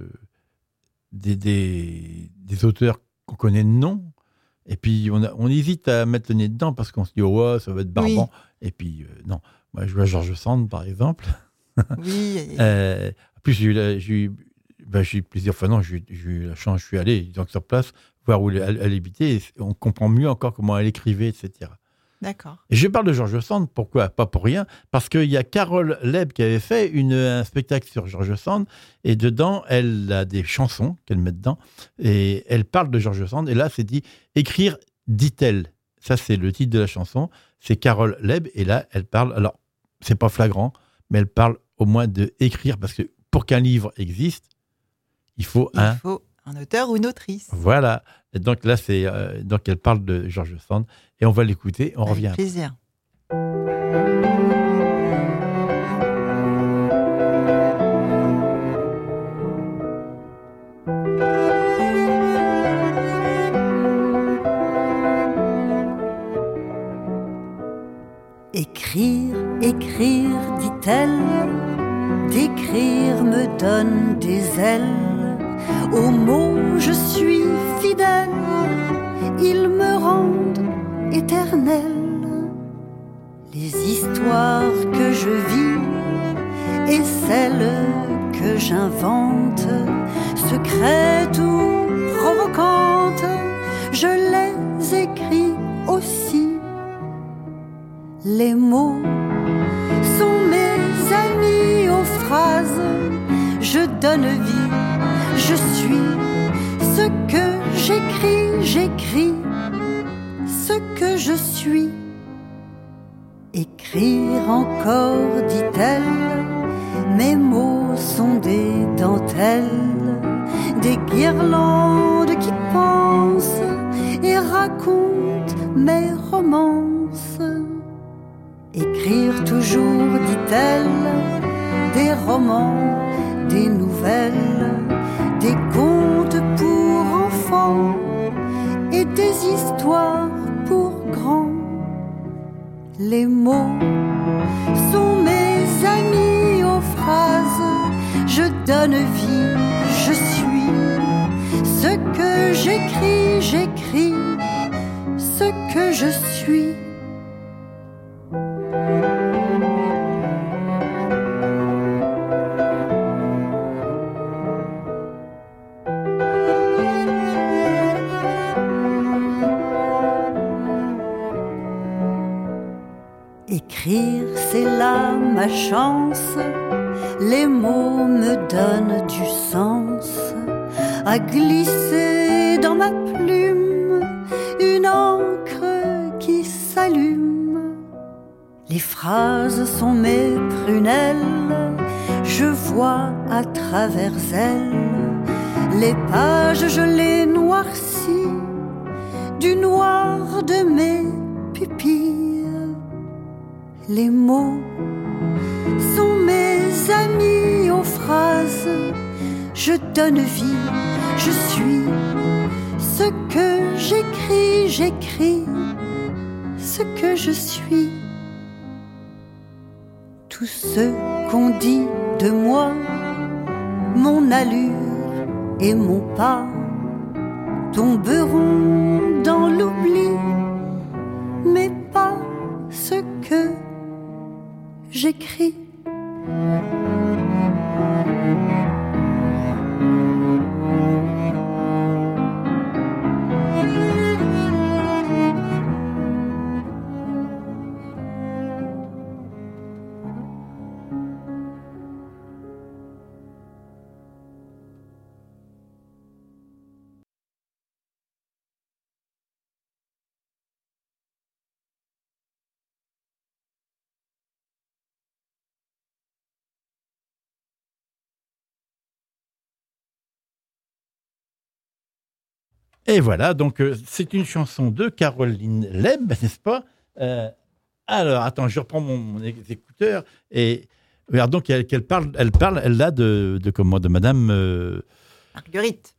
des auteurs qu'on connaît de nom, et puis on hésite à mettre le nez dedans parce qu'on se dit ça va être barbant. Et puis non, moi je vois George Sand par exemple. Oui. En plus j'ai eu plusieurs fois, j'ai eu la chance, je suis allé donc sur place voir où elle habitait, et on comprend mieux encore comment elle écrivait, etc. D'accord. Et je parle de George Sand, pourquoi? Pas pour rien, parce qu'il y a Carole Leb qui avait fait un spectacle sur George Sand, et dedans, elle a des chansons qu'elle met dedans, et elle parle de George Sand, et là, c'est dit « Écrire, dit-elle ». Ça, c'est le titre de la chanson, c'est Carole Leb, et là, elle parle, alors, c'est pas flagrant, mais elle parle au moins de écrire, parce que pour qu'un livre existe, il faut un auteur ou une autrice. Voilà. Et donc là, donc elle parle de George Sand, et on va l'écouter. On revient. Avec plaisir. Écrire, écrire, dit dit-elle, d'écrire me donne des ailes. Aux mots je suis fidèle, ils me rendent éternelle. Les histoires que je vis et celles que j'invente, secrètes ou provocantes, je les écris aussi. Les mots sont mes amis aux phrases, je donne vie, je suis ce que j'écris, j'écris ce que je suis. Écrire encore, dit-elle, mes mots sont des dentelles, des guirlandes qui pensent et racontent mes romances. Écrire toujours, dit-elle, des romans, des nouvelles, des contes pour enfants et des histoires pour grands. Les mots sont mes amis aux phrases, je donne vie, je suis ce que j'écris, j'écris ce que je suis. Écrire, c'est là ma chance, les mots me donnent du sens, à glisser dans ma plume une encre qui s'allume. Les phrases sont mes prunelles, je vois à travers elles, les pages je les noircis du noir de mes pupilles. Les mots sont mes amis aux phrases, je donne vie, je suis ce que j'écris, j'écris ce que je suis. Tout ce qu'on dit de moi, mon allure et mon pas, tomberont dans l'oubli, mais pas ce que j'écris. Et voilà, donc c'est une chanson de Caroline Leb, n'est-ce pas ? Alors, attends, je reprends mon écouteur et regarde donc qu'elle parle là de Madame Marguerite.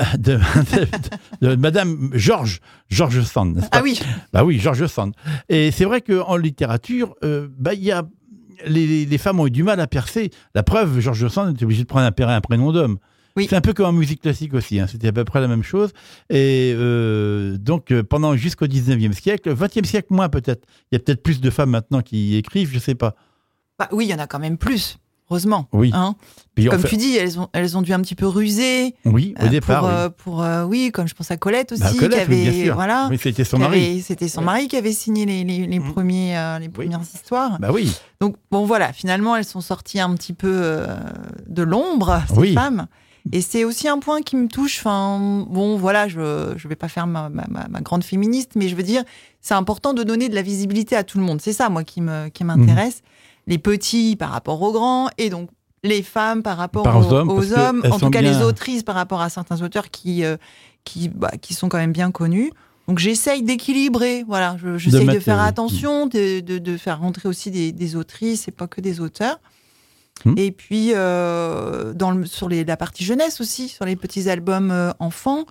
De Madame George Sand, n'est-ce pas ? Ah oui. Bah oui, George Sand. Et c'est vrai qu'en littérature, il y a les femmes ont eu du mal à percer. La preuve, George Sand était obligé de prendre un prénom d'homme. Oui. C'est un peu comme en musique classique aussi, hein. C'était à peu près la même chose. Et donc, pendant jusqu'au 19e siècle, 20e siècle moins peut-être. Il y a peut-être plus de femmes maintenant qui écrivent, je ne sais pas. Bah, oui, il y en a quand même plus, heureusement. Oui. Hein. Comme tu dis, elles ont dû un petit peu ruser. Oui, au départ. Oui, comme je pense à Colette aussi. Colette, qui avait, oui, bien sûr. Voilà, oui, c'était son mari. C'était son mari qui avait signé les premières histoires. Bah oui. Donc, bon, voilà, finalement, elles sont sorties un petit peu de l'ombre, ces femmes. Et c'est aussi un point qui me touche. Enfin, bon, voilà, je vais pas faire ma grande féministe, mais je veux dire, c'est important de donner de la visibilité à tout le monde. C'est ça, moi, qui m'intéresse. Les petits par rapport aux grands, et donc les femmes par rapport aux hommes. En tout cas, les autrices par rapport à certains auteurs qui sont quand même bien connus. Donc, j'essaye d'équilibrer. Voilà, j'essaye de faire attention, de faire rentrer aussi des autrices et pas que des auteurs. Et puis, sur la partie jeunesse aussi, sur les petits albums enfants,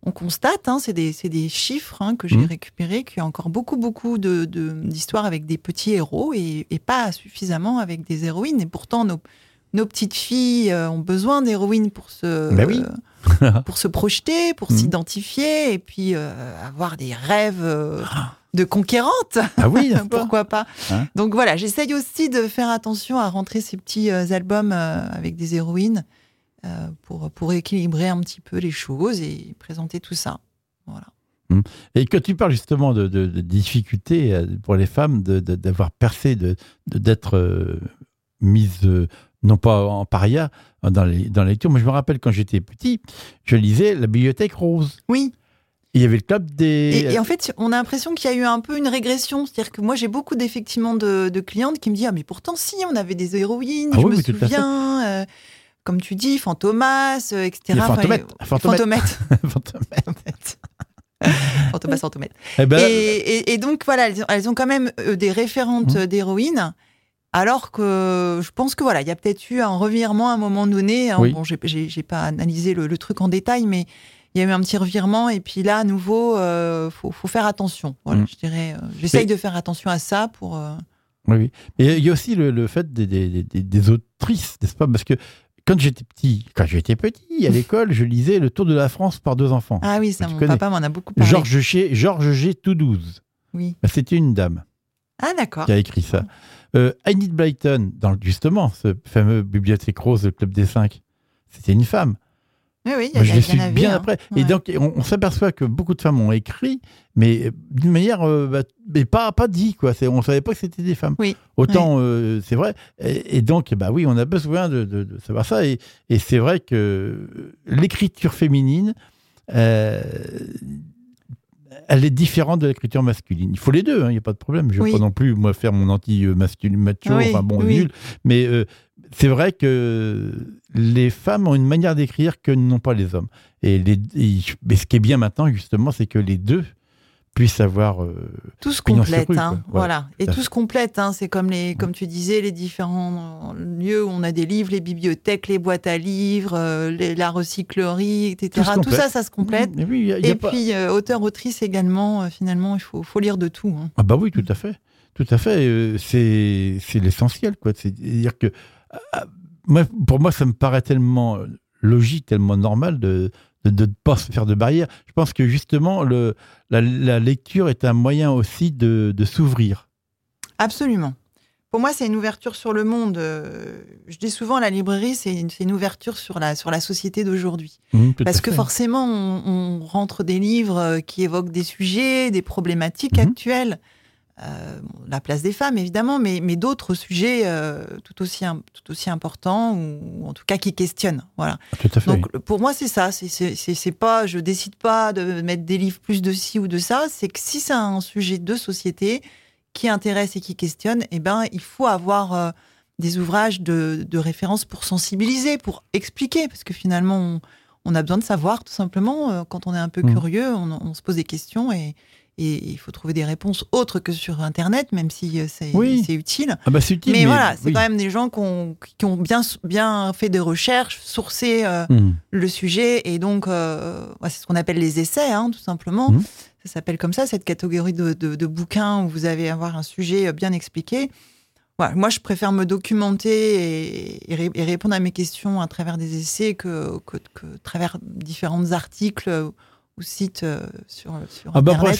on constate, c'est des chiffres que j'ai récupérés, qu'il y a encore beaucoup d'histoires avec des petits héros et pas suffisamment avec des héroïnes. Et pourtant, nos petites filles ont besoin d'héroïnes pour pour se projeter, pour s'identifier et puis avoir des rêves de conquérantes. Ah oui, pourquoi pas. Donc voilà, j'essaye aussi de faire attention à rentrer ces petits albums avec des héroïnes pour équilibrer un petit peu les choses et présenter tout ça. Voilà. Et quand tu parles justement de difficultés pour les femmes d'avoir percé, d'être mises non pas en paria dans les lectures. Moi, je me rappelle quand j'étais petit, je lisais La Bibliothèque Rose. Oui. Il y avait le club des... Et en fait, on a l'impression qu'il y a eu un peu une régression. C'est-à-dire que moi, j'ai beaucoup effectivement de clientes qui me disent « Ah, mais pourtant, si, on avait des héroïnes, je me souviens. » Comme tu dis, Fantomas, etc. Fantomette. Fantomette. Et donc, voilà, elles ont quand même des référentes d'héroïnes. Alors que je pense que voilà, il y a peut-être eu un revirement à un moment donné. Bon, j'ai pas analysé le truc en détail, mais il y a eu un petit revirement. Et puis là, à nouveau, faut faire attention. Voilà, je dirais, j'essaye de faire attention à ça pour. Oui. Et il y a aussi le fait des autrices, n'est-ce pas ? Parce que quand j'étais petit, à l'école, je lisais Le Tour de la France par 2 enfants. Ah oui, ça, mon papa m'en a beaucoup parlé. Georges G. Toudouse. Oui. C'était une dame. Ah d'accord. Qui a écrit ça. Enid Blyton, justement, ce fameux Bibliothèque Rose, le Club des 5, c'était une femme. Oui, je l'ai su bien après. Ouais. Et donc, on s'aperçoit que beaucoup de femmes ont écrit, mais d'une manière, mais pas dit, quoi. On ne savait pas que c'était des femmes. Oui. Autant, c'est vrai. Et donc, oui, on a besoin de savoir ça. Et c'est vrai que l'écriture féminine, elle est différente de l'écriture masculine. Il faut les deux, il n'y a pas de problème. Je ne vais pas non plus, moi, faire mon anti-masculin macho, nul. Mais c'est vrai que les femmes ont une manière d'écrire que n'ont pas les hommes. Mais ce qui est bien maintenant, justement, c'est que les deux puissent avoir... tout se complète, voilà. Et tout se complète, c'est comme tu disais, les différents lieux où on a des livres, les bibliothèques, les boîtes à livres, la recyclerie, etc. Tout ça se complète. Et puis, auteur-autrice également, finalement, il faut lire de tout. Ah bah oui, tout à fait. Tout à fait. C'est l'essentiel, quoi. C'est-à-dire que, pour moi, ça me paraît tellement logique, tellement normal de ne pas se faire de barrière. Je pense que justement, la lecture est un moyen aussi de s'ouvrir. Absolument. Pour moi, c'est une ouverture sur le monde. Je dis souvent, la librairie, c'est une ouverture sur la société d'aujourd'hui. Parce que forcément, on rentre des livres qui évoquent des sujets, des problématiques actuelles. La place des femmes, évidemment, mais d'autres sujets tout aussi importants, ou en tout cas qui questionnent. Voilà. Tout à fait. Donc, pour moi, c'est ça. C'est pas, je décide pas de mettre des livres plus de ci ou de ça. C'est que si c'est un sujet de société qui intéresse et qui questionne, il faut avoir des ouvrages de référence pour sensibiliser, pour expliquer, parce que finalement, on a besoin de savoir, tout simplement. Quand on est un peu curieux, on se pose des questions et il faut trouver des réponses autres que sur Internet, même si c'est utile. Ah bah c'est utile. Mais voilà, c'est quand même des gens qui ont bien fait des recherches, sourcé le sujet, et donc c'est ce qu'on appelle les essais, tout simplement. Ça s'appelle comme ça, cette catégorie de bouquins où vous allez avoir un sujet bien expliqué. Voilà, moi, je préfère me documenter et répondre à mes questions à travers des essais que à travers différents articles ou sites sur Internet.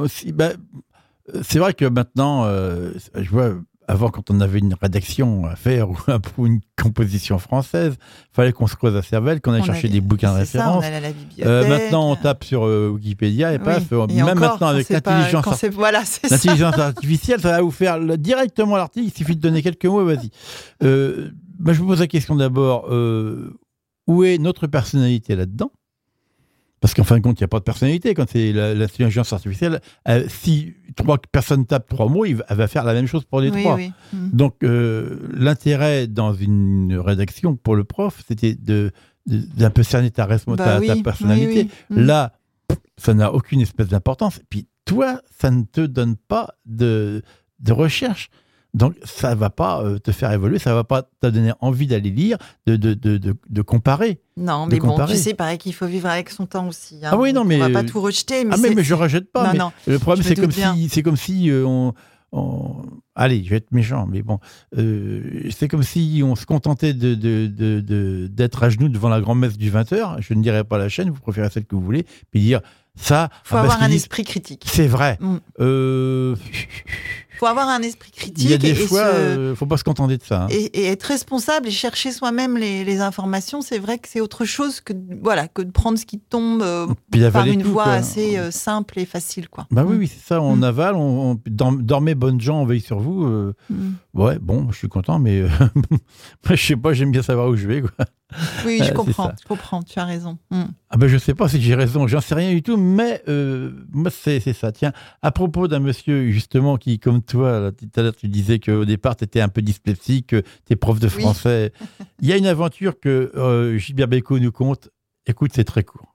C'est vrai que maintenant, je vois, avant, quand on avait une rédaction à faire ou une composition française, il fallait qu'on se creuse la cervelle, qu'on aille chercher des bouquins de référence. On allait à la bibliothèque. Maintenant, on tape sur Wikipédia et paf, même maintenant avec l'intelligence artificielle, ça va vous faire directement l'article. Il suffit de donner quelques mots, vas-y. Je me pose la question d'abord, où est notre personnalité là-dedans ? Parce qu'en fin de compte, il n'y a pas de personnalité. Quand c'est l'intelligence artificielle, si 3 personnes tapent 3 mots, elle va faire la même chose pour les 3. Oui. Donc, l'intérêt dans une rédaction pour le prof, c'était d'un peu cerner ta personnalité. Là, ça n'a aucune espèce d'importance. Et puis, toi, ça ne te donne pas de recherche. Donc, ça ne va pas te faire évoluer, ça ne va pas te donner envie d'aller lire, de comparer. Non, mais bon, tu sais, pareil qu'il faut vivre avec son temps aussi. Hein. Ah oui, non, mais... On ne va pas tout rejeter. Mais mais je ne rejette pas. Non, le problème, c'est comme si allez, je vais être méchant, mais bon. C'est comme si on se contentait d'être à genoux devant la grand-messe du 20h. Je ne dirais pas la chaîne, vous préférez celle que vous voulez. Puis dire... Ça, il faut avoir un esprit critique. C'est vrai. Faut avoir un esprit critique. Il y a des fois, faut pas se contenter de ça. Hein. Et être responsable et chercher soi-même les informations, c'est vrai que c'est autre chose que de prendre ce qui tombe par une voie assez simple et facile, quoi. Bah oui, c'est ça. On avale, dormez, bonnes gens, on veille sur vous. Ouais, bon, je suis content, mais je sais pas, j'aime bien savoir où je vais, quoi. Oui, je comprends, tu as raison. Ah ben je sais pas si j'ai raison, j'en sais rien du tout, mais moi c'est ça. Tiens, à propos d'un monsieur justement qui, comme toi, là, tout à l'heure tu disais qu'au départ tu étais un peu dyslexie, que tu es prof de français, il y a une aventure que Gilbert Bécaud nous conte. Écoute, c'est très court.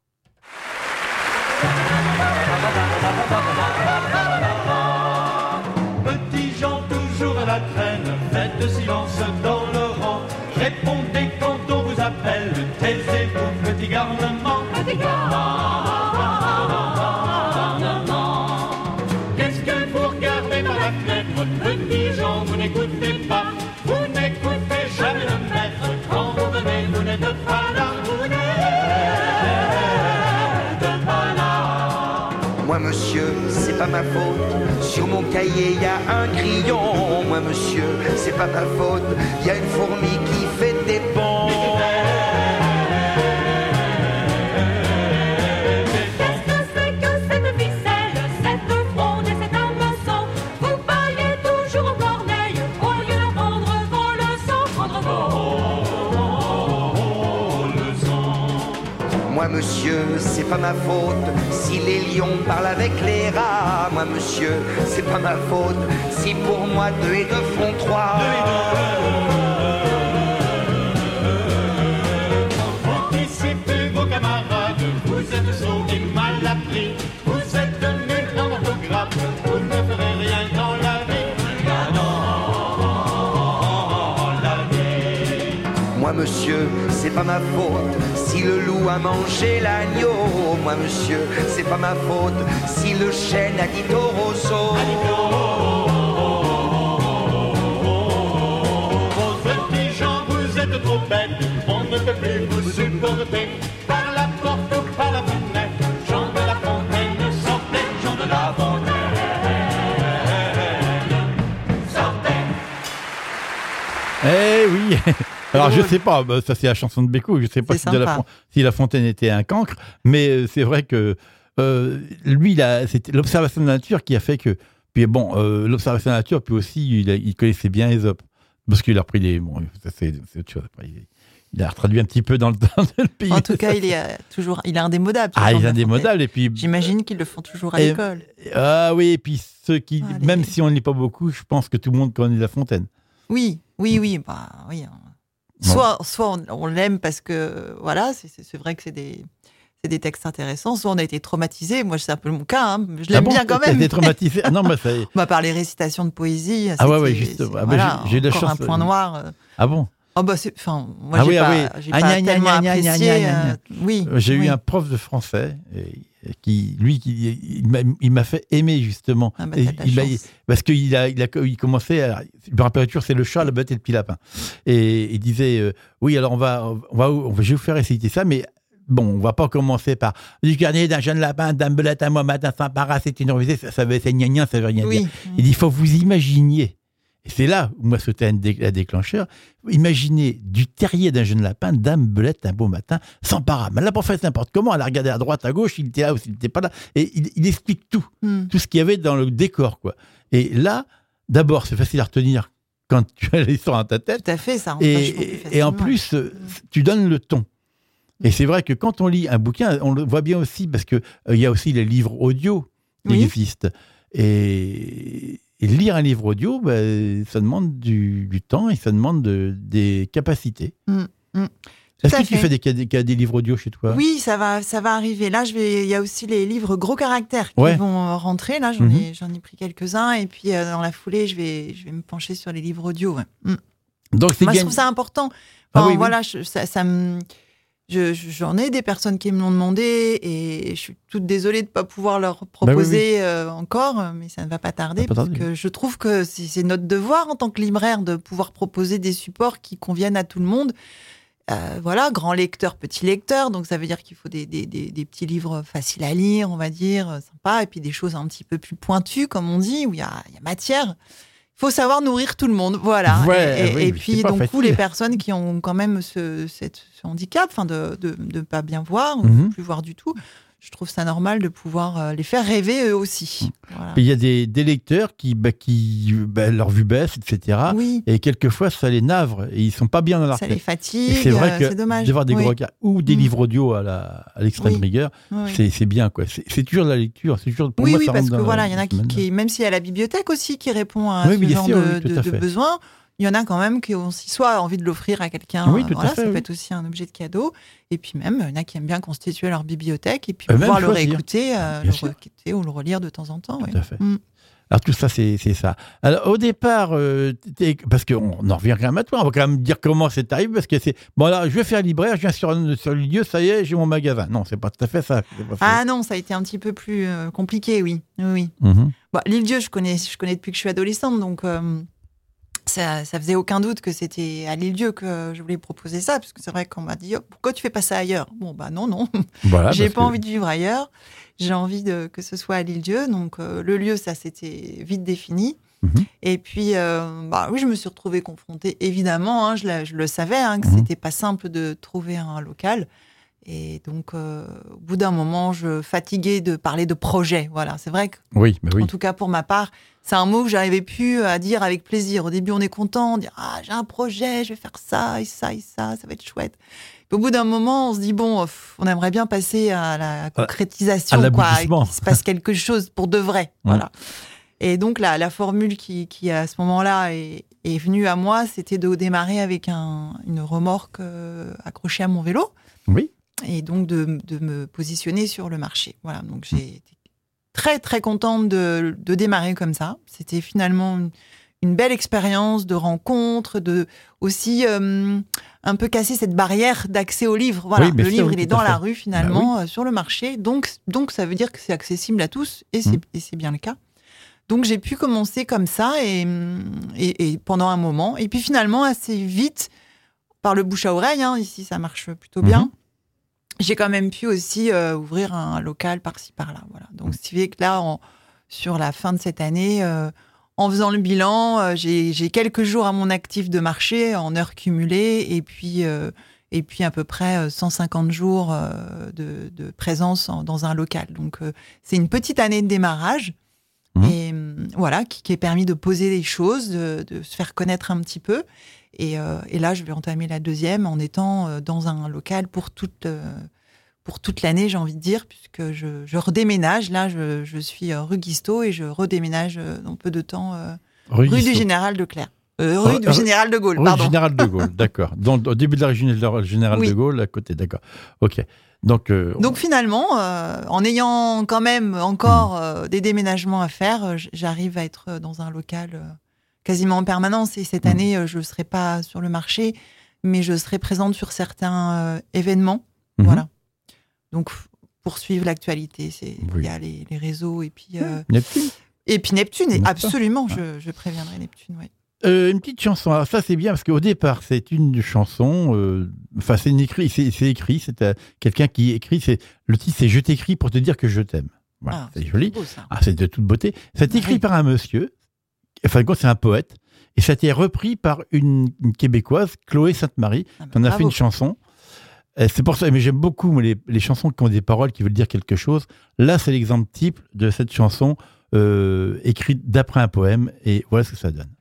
Petits gens toujours à la traîne, faites silence dans le rang, répondez quand on vous appelle, taisez-vous petit garnement, petit garnement. Qu'est-ce que vous regardez par la fenêtre, petits gens, vous n'écoutez pas, vous n'écoutez jamais le maître, quand vous venez, vous n'êtes pas là, vous n'êtes pas là. Moi monsieur, c'est pas ma faute, sur mon cahier y a un crayon. Moi monsieur, c'est pas ma faute, y a une fourmi qui fait des bonds. Qu'est-ce que c'est que cette ficelle, cette fronde et cet hameçon? Vous parlez toujours aux corneilles, au lieu d'apprendre vos leçons, prendre vos leçons. Moi monsieur, c'est pas ma faute, si les lions parlent avec les rats. Moi monsieur, c'est pas ma faute, si pour moi 2 et 2 font 3. Anticipez vos camarades, vous êtes sots et mal appris, vous êtes nuls en orthographe, vous ne ferez rien dans la vie, dans la vie. Moi monsieur, c'est pas ma faute, si le loup a mangé l'agneau. Moi monsieur, c'est pas ma faute, si le chêne a dit au roseau. Vos petits gens, vous êtes trop bêtes, on ne peut plus vous supporter. Par la porte ou par la fenêtre, Jean de la Fontaine, sortez, Jean de la Fontaine, sortez. Eh oui. Alors je sais pas, ça c'est la chanson de Bécaud, je sais pas si La Fontaine était un cancre, mais c'est vrai que lui, c'était l'observation de la nature qui a fait que, puis bon, l'observation de la nature, puis aussi il connaissait bien Ésope, parce qu'il a repris des, bon, ça c'est autre chose. Après, il a traduit un petit peu dans le pays. En tout cas, il est indémodable. Il est indémodable, et puis j'imagine qu'ils le font toujours à l'école. Ah oui, et puis ceux qui, même si on ne lit pas beaucoup, je pense que tout le monde connaît La Fontaine. Oui, bah oui. Soit on l'aime parce que voilà, c'est vrai que c'est des textes intéressants, soit on a été traumatisé. Moi, c'est un peu mon cas, hein. Je l'aime bien quand même. T'as été traumatisé? Non, mais ça. Par les récitations de poésie. Ouais, justement. Voilà, j'ai eu de la chance. Un point noir. Ah bon? Moi, j'ai pas tellement apprécié. Oui. J'ai eu un prof de français qui m'a fait aimer justement. Parce qu'il commençait à, je me rappelle toujours, c'est le chat, la bête et le petit lapin. Et il disait oui, alors je vais vous faire réciter ça, mais bon, on va pas commencer par du dernier d'un jeune lapin, d'un belette à moi matin sans para, c'est une revue, ça veut c'est gna ça veut rien dire. Il dit, il faut vous imaginer. Et c'est là où moi c'était un déclencheur. Imaginez du terrier d'un jeune lapin, dame belette un beau matin, sans para. Elle l'a pas fait n'importe comment, elle a regardé à droite, à gauche, il était là ou il n'était pas là. Et il explique tout ce qu'il y avait dans le décor, quoi. Et là, d'abord, c'est facile à retenir quand tu as l'histoire dans ta tête. Tout à fait, ça. Et en plus, tu donnes le ton. Et c'est vrai que quand on lit un bouquin, on le voit bien aussi, parce qu'il y a aussi les livres audio qui existent. Et lire un livre audio, ça demande du temps et ça demande des capacités. Est-ce que tu fais des livres audio chez toi? Oui, ça va arriver. Là, il y a aussi les livres gros caractères qui vont rentrer. Là, j'en ai pris quelques-uns. Et puis, dans la foulée, je vais me pencher sur les livres audio. Ouais. Donc, moi, je trouve ça important. Enfin, voilà, j'en ai des personnes qui me l'ont demandé et je suis toute désolée de ne pas pouvoir leur proposer encore, mais ça ne va pas tarder. Parce que je trouve que c'est notre devoir en tant que libraire de pouvoir proposer des supports qui conviennent à tout le monde. Voilà, grand lecteur, petit lecteur, donc ça veut dire qu'il faut des petits livres faciles à lire, on va dire, sympa, et puis des choses un petit peu plus pointues, comme on dit, où il y a matière. Il faut savoir nourrir tout le monde, voilà. Et puis, donc, les personnes qui ont quand même ce handicap, de ne pas bien voir, ou de ne plus voir du tout, je trouve ça normal de pouvoir les faire rêver eux aussi. Voilà. Il y a des lecteurs qui leur vue baisse, etc. Oui. Et quelquefois, ça les navre et ils ne sont pas bien dans leur tête. Ça les fatigue, c'est vrai que c'est dommage. D'avoir des gros regards ou des livres audio à l'extrême rigueur, c'est bien, quoi. C'est toujours de la lecture. C'est toujours, pour moi, ça parce que il y en a qui, même s'il y a la bibliothèque aussi qui répond à ce genre de besoin, il y en a quand même qui ont soit envie de l'offrir à quelqu'un. Ça peut être aussi un objet de cadeau. Et puis même, il y en a qui aiment bien constituer leur bibliothèque et puis pouvoir le réécouter, ou le relire de temps en temps. Tout à fait. Alors tout ça, c'est ça. Alors au départ, parce qu'on en revient quand même à toi, on va quand même dire comment c'est arrivé, parce que c'est... Bon là, je vais faire libraire, je viens sur le lieu, ça y est, j'ai mon magasin. Non, c'est pas tout à fait ça. Non, ça a été un petit peu plus compliqué, oui. Bon, l'Île-Dieu, je connais depuis que je suis adolescente, donc... Ça faisait aucun doute que c'était à l'Île-Dieu que je voulais proposer ça, parce que c'est vrai qu'on m'a dit pourquoi tu fais pas ça ailleurs? Bon, non. Voilà, j'ai pas envie de vivre ailleurs. J'ai envie que ce soit à l'Île-Dieu. Donc, le lieu, ça, c'était vite défini. Et puis, je me suis retrouvée confrontée, évidemment, je le savais, que c'était pas simple de trouver un local. Et donc, au bout d'un moment, je fatiguais de parler de projet. Voilà, c'est vrai que, en tout cas pour ma part, c'est un mot que j'arrivais plus à dire avec plaisir. Au début, on est content, on dit « j'ai un projet, je vais faire ça et ça et ça, ça va être chouette ». Au bout d'un moment, on se dit on aimerait bien passer à la concrétisation, qu'il se passe quelque chose pour de vrai. Voilà. Et donc, la formule qui à ce moment-là est venue à moi, c'était de démarrer avec une remorque accrochée à mon vélo. Oui. Et donc, de me positionner sur le marché. Voilà, donc j'ai été très, très contente de démarrer comme ça. C'était finalement une belle expérience de rencontre, de aussi un peu casser cette barrière d'accès au livre. Voilà, le livre, il est dans la rue, finalement, sur le marché. Donc, ça veut dire que c'est accessible à tous, et c'est bien le cas. Donc, j'ai pu commencer comme ça, et pendant un moment. Et puis, finalement, assez vite, par le bouche à oreille, ici, ça marche plutôt bien. J'ai quand même pu aussi ouvrir un local par-ci, par-là. Voilà. Donc, ce qui fait que là, sur la fin de cette année, en faisant le bilan, j'ai quelques jours à mon actif de marché en heures cumulées et puis à peu près 150 jours de présence dans un local. Donc, c'est une petite année de démarrage et voilà, qui est permis de poser les choses, de se faire connaître un petit peu. Et là, je vais entamer la deuxième en étant dans un local pour toute l'année, j'ai envie de dire, puisque je redéménage. Là, je suis rue Guisteau et je redéménage dans peu de temps rue du Général de Clerc. Rue du Général de Gaulle, pardon. Rue du Général de Gaulle, d'accord. Au début de la rue Général de Gaulle, à côté, d'accord. Ok. Donc finalement, en ayant quand même encore des déménagements à faire, j'arrive à être dans un local... quasiment en permanence. Et cette année, je ne serai pas sur le marché, mais je serai présente sur certains événements. Voilà. Donc, pour suivre l'actualité, il y a les réseaux et puis... Neptune. Et puis Neptune, absolument, je préviendrai Neptune, oui. Une petite chanson. Alors ça, c'est bien, parce qu'au départ, c'est une chanson... c'est écrit, c'est quelqu'un qui écrit. Le titre, c'est « Je t'écris pour te dire que je t'aime ». Voilà, c'est joli. Beau, ça. C'est de toute beauté. C'est écrit par un monsieur... Enfin, c'est un poète, et ça a été repris par une Québécoise, Chloé Sainte-Marie, qui en a fait une chanson. Et c'est pour ça, mais j'aime beaucoup les chansons qui ont des paroles qui veulent dire quelque chose. Là, c'est l'exemple type de cette chanson écrite d'après un poème, et voilà ce que ça donne.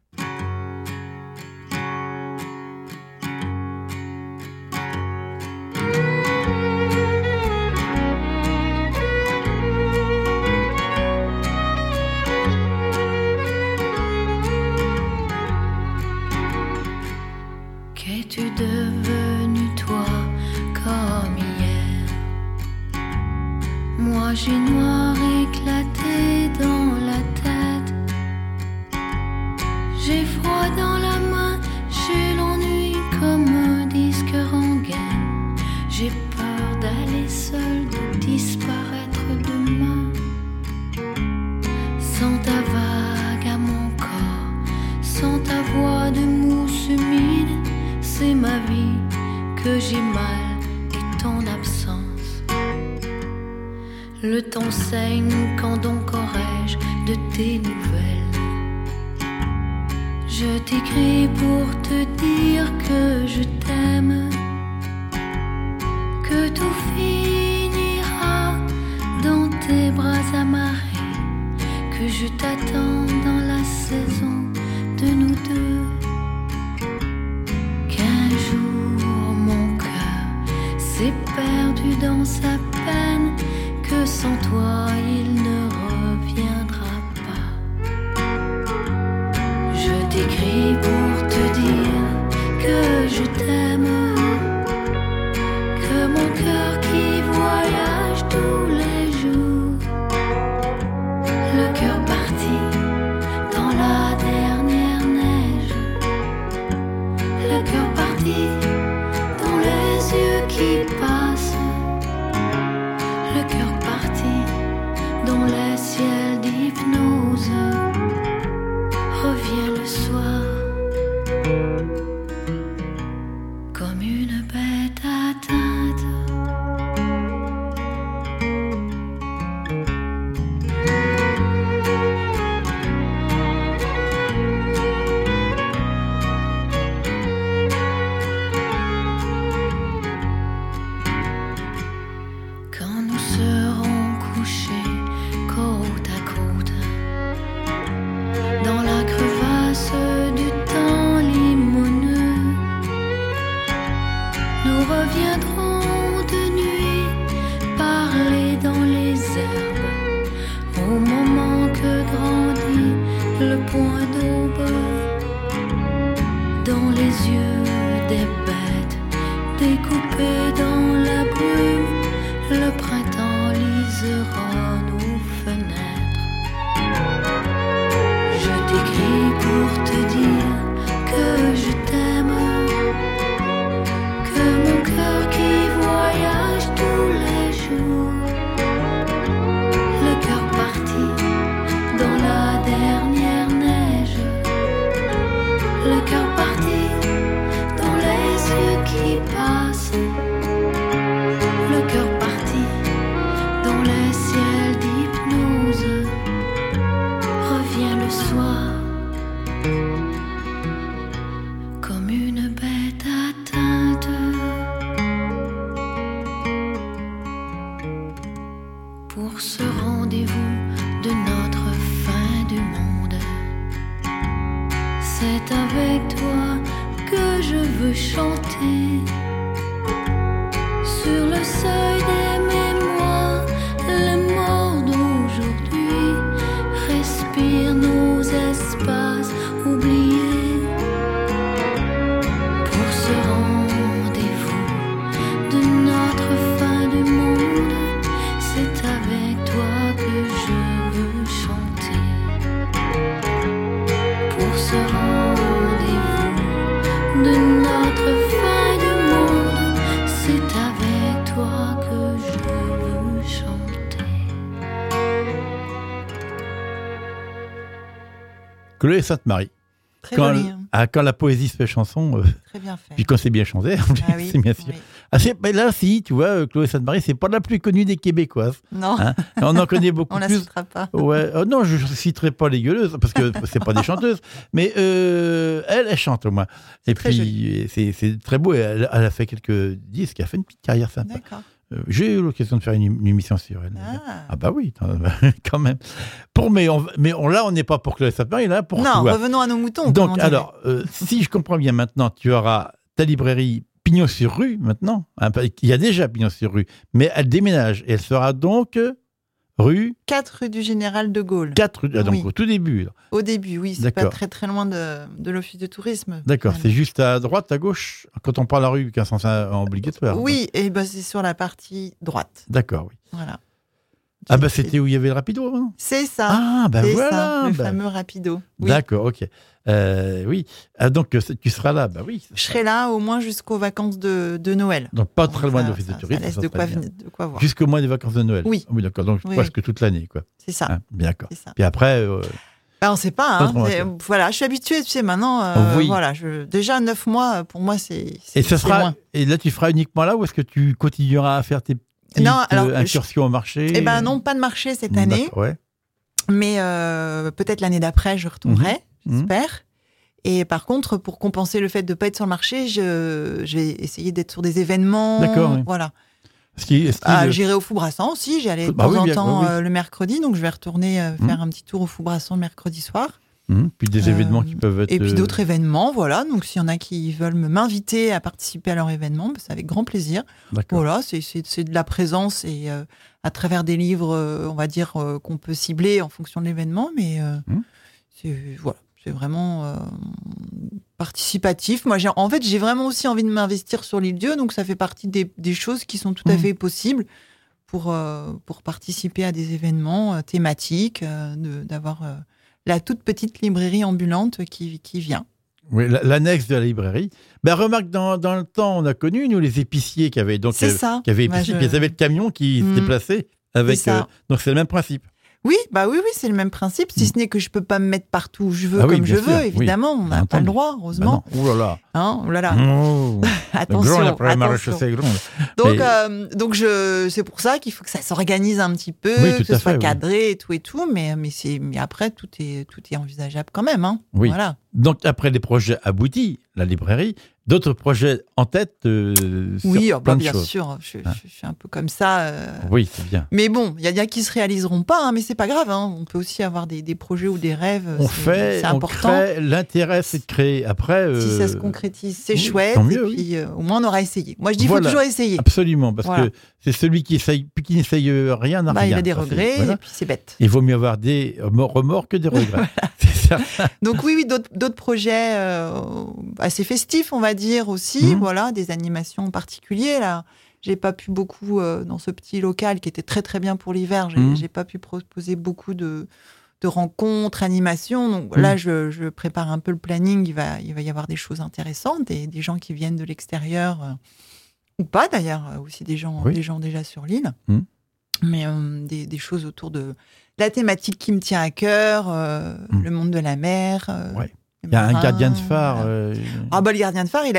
Qu'es-tu devenu toi? Moi j'ai noir éclaté dans la tête. J'ai froid dans la main, j'ai l'ennui comme un disque rengaine. J'ai peur d'aller seule, de disparaître demain. Sans ta vague à mon corps, sans ta voix de mousse humide, c'est ma vie que j'ai mal et ton absence. Le temps saigne, quand donc aurais-je de tes nouvelles? Je t'écris pour te dire que je t'aime, que tout finira dans tes bras amarrés, que je t'attends dans la saison de nous deux. Qu'un jour mon cœur s'est perdu dans sa peine, que sans toi il ne reviendra pas. Je t'écris pour te dire que je t'aime, que mon cœur qui voyage tous les jours, le cœur parti dans la dernière neige, le cœur parti dans les yeux qui passent, le cœur parti dans les ciels d'hypnose, revient le soir comme une bête atteinte. Quand nous serons couchés côte à côte dans la crevasse du temps limoneux, nous reviendrons de nuit parler dans les herbes au moment que grandit le point d'aube, dans les yeux des bêtes découpées dans la brume. Le printemps lisera nos fenêtres. Je t'écris pour te dire que je t'aime, que mon cœur qui voyage tous les jours, le cœur parti dans la dernière neige, le cœur parti dans les yeux qui passent, le cœur parti dans les ciels d'hypnose, revient le soir comme une bête atteinte. Pour ce rendez-vous de notre fin du monde, c'est avec toi que je veux chanter. Sur le seuil des mémoires, les morts d'aujourd'hui respirent nos espaces oubliés. Pour ce rendez-vous de notre fin du monde, c'est avec toi que je veux chanter. Pour ce rendez-vous de notre fin du monde, c'est avec toi que je veux chanter. Chloé Sainte-Marie. Très joli. Quand la poésie se fait chanson, Très bien fait. puis quand c'est bien chanté, Oui, c'est bien sûr. oui. Mais là, si, tu vois, Chloé Sainte-Marie, c'est pas la plus connue des Québécoises. Non, Hein, on en connaît beaucoup on la plus. citera pas. Ouais. Non, je ne citerai pas les gueuleuses, parce que c'est pas des chanteuses. Mais elle chante au moins. Et Très puis, c'est très beau. Elle a fait quelques disques, elle a fait une petite carrière sympa. D'accord. J'ai eu l'occasion de faire une émission sur elle. Ah. Bah oui, quand même. Là, on n'est pas pour Chloé Sainte-Marie, là, pour Non, toi. revenons à nos moutons. comme Donc, on dirait. alors, si je comprends bien maintenant, tu auras ta librairie Pignon-sur-Rue maintenant. Il y a déjà Pignon-sur-Rue, mais elle déménage. Et elle sera donc rue 4 rue du Général de Gaulle. 4 rue, donc Oui. au tout début. Là. Au début, oui, c'est D'accord. pas très très loin de l'office de tourisme. D'accord, Voilà. c'est juste à droite, à gauche, quand on parle la rue, qu'un sens obligatoire. Oui, et ben c'est sur la partie droite. D'accord, oui. Voilà. Ah bah c'était où il y avait le rapido, hein. C'est ça. Ah bah c'est voilà. ça, le fameux rapido. Oui. D'accord, ok. Oui. Ah, donc tu seras là, bah oui. Je serai là au moins jusqu'aux vacances de Noël. Donc pas très loin de Ça- l'office de ça tourisme. laisse ça de serait quoi, bien. de quoi voir. Jusqu'au mois des vacances de Noël. Oui. Oui, d'accord. Donc Oui, presque toute l'année, quoi. C'est ça. Hein, bien d'accord. C'est ça. Puis après, Bah, on sait pas. Pas Hein. trop, C'est- ok. Voilà, je suis habituée, tu sais, maintenant. Oui. Voilà, déjà 9 mois, pour moi, et c'est ça sera. loin. Et là, tu feras uniquement là ou est-ce que tu continueras à faire tes petites Non, alors, incursions au marché? Eh ben non, pas de marché cette année, D'accord, ouais. mais peut-être l'année d'après, je retournerai, Mhm. j'espère. Et par contre, pour compenser le fait de ne pas être sur le marché, je vais essayer d'être sur des événements. D'accord, oui. Voilà. Style- J'irai au Foubrassan aussi. J'y allais de Bah temps oui, en bien, temps oui, oui. le mercredi, donc je vais retourner faire un petit tour au Foubrassan le mercredi soir. Puis des événements qui peuvent être. Et puis d'autres événements, voilà. Donc s'il y en a qui veulent m'inviter à participer à leur événement, bah, c'est avec grand plaisir. D'accord. Voilà, c'est de la présence et à travers des livres, on va dire, qu'on peut cibler en fonction de l'événement, mais c'est vraiment participatif. Moi, en fait, j'ai vraiment aussi envie de m'investir sur l'île-dieu, donc ça fait partie des choses qui sont tout à fait possibles pour participer à des événements thématiques, d'avoir la toute petite librairie ambulante qui vient. Oui, l'annexe de la librairie. Ben, remarque, dans le temps, on a connu, nous, les épiciers qui avaient. Donc, C'est ça. Qui avaient Moi, épicier, puis ils avaient le camion qui se déplaçait. Avec, C'est ça. donc, c'est le même principe. Oui, c'est le même principe, si ce n'est que je peux pas me mettre partout où je veux, Ah oui, comme je bien sûr, veux, oui. évidemment. On n'a pas le droit, heureusement. Bah non. Ouh là là. Hein, oh là là. Oh. Attention, Grand, après la attention. chaussée grande. Donc c'est pour ça qu'il faut que ça s'organise un petit peu, Oui, tout que ce à soit fait, oui. cadré et tout, mais après tout est envisageable quand même. Hein. Oui. Voilà. Donc, après les projets aboutis, la librairie, d'autres projets en tête sur Oui, plein de bien choses. sûr, je suis un peu comme ça. Oui, c'est bien. Mais bon, il y a qui se réaliseront pas, hein, mais c'est pas grave. Hein. On peut aussi avoir des projets ou des rêves. C'est On important. crée, l'intérêt, c'est de créer. Après, Si ça se concrétise, c'est oui, chouette. tant mieux, et puis, au moins, on aura essayé. Moi, je dis, il Voilà. faut toujours essayer. Absolument, parce Voilà. que c'est celui qui n'essaye rien n'a rien. Il a des Ça, regrets, voilà. et puis c'est bête. Il vaut mieux avoir des remords que des regrets. C'est ça. Donc oui, d'autres projets assez festifs, on va dire aussi. Voilà, des animations en particulier. Là, j'ai pas pu beaucoup dans ce petit local qui était très très bien pour l'hiver. J'ai pas pu proposer beaucoup de rencontres, animations. Donc là, je prépare un peu le planning. Il va y avoir des choses intéressantes et des gens qui viennent de l'extérieur ou pas d'ailleurs, aussi des gens déjà sur l'île. Mais des choses autour de la thématique qui me tient à cœur, le monde de la mer. Il y a un gardien de phare. Le gardien de phare, il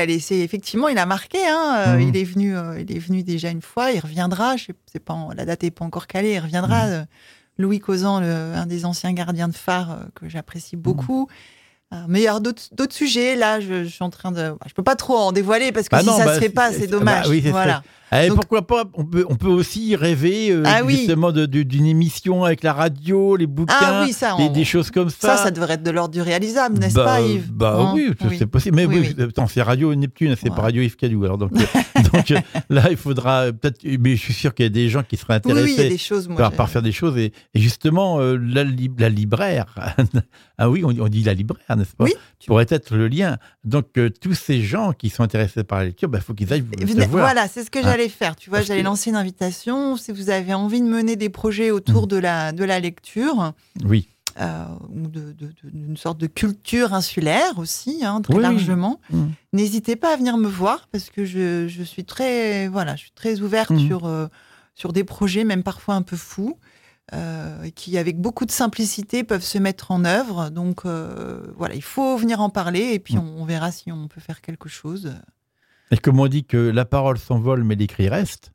a marqué. Hein, il est venu déjà une fois. Il reviendra. La date n'est pas encore calée. Il reviendra. Louis Causan, un des anciens gardiens de phare que j'apprécie beaucoup. Mais il y a d'autres sujets. Là, je suis en train de. Je peux pas trop en dévoiler parce que ça se fait pas, c'est dommage. Oui, voilà. Donc, pourquoi pas on peut aussi rêver justement d'une émission avec la radio, les bouquins, des choses comme ça. Ça devrait être de l'ordre du réalisable, n'est-ce pas, Yves? Oui, c'est possible. Mais attends, c'est Radio Neptune, c'est pas Radio Yves Cadou. Alors donc là, il faudra peut-être. Mais je suis sûr qu'il y a des gens qui seraient intéressés il y a des choses, par faire des choses. Et justement, la libraire. Ah oui, on dit la libraire, n'est-ce pas? Oui. Pourrait être le lien. Donc tous ces gens qui sont intéressés par la lecture, il faut qu'ils aillent le voir. Voilà, c'est ce que j'allais faire. Tu vois, j'allais lancer une invitation. Si vous avez envie de mener des projets autour de la lecture, oui, ou d'une sorte de culture insulaire aussi, hein, très largement, n'hésitez pas à venir me voir parce que je suis très ouverte sur des projets, même parfois un peu fous. Qui, avec beaucoup de simplicité, peuvent se mettre en œuvre. Donc, il faut venir en parler et puis on verra si on peut faire quelque chose. Et comme on dit que la parole s'envole, mais l'écrit reste,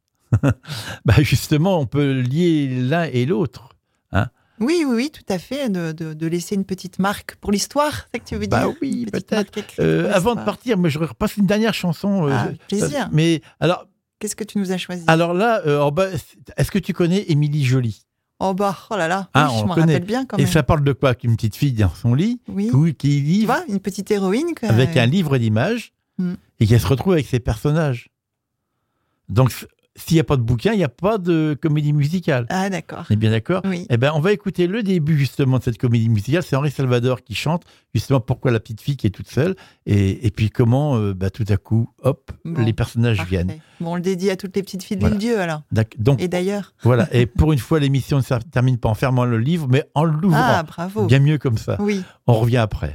justement, on peut lier l'un et l'autre. Hein. Oui, tout à fait. De laisser une petite marque pour l'histoire, c'est ça que tu veux dire? Oui, peut-être. Avant de partir, mais je repasse une dernière chanson. Plaisir. Mais alors, qu'est-ce que tu nous as choisi? Alors là, est-ce que tu connais Émilie Joly? Oh là là, je me rappelle bien quand même. Et ça parle de quoi? Qu'une petite fille dans son lit, qui livre, tu vois, une petite héroïne avec un livre d'images, et qui se retrouve avec ses personnages. Donc s'il n'y a pas de bouquin, il n'y a pas de comédie musicale. Ah, d'accord. On est bien d'accord ? Oui. Eh ben, on va écouter le début, justement, de cette comédie musicale. C'est Henri Salvador qui chante, justement, pourquoi la petite fille qui est toute seule. Et puis, comment, tout à coup, hop, les personnages viennent. Bon, on le dédie à toutes les petites filles de Voilà. l'île-Dieu, alors. Donc, Et d'ailleurs. Voilà. Et pour une fois, l'émission ne se termine pas en fermant le livre, mais en l'ouvrant. Ah, bravo. Bien mieux comme ça. Oui. On revient après.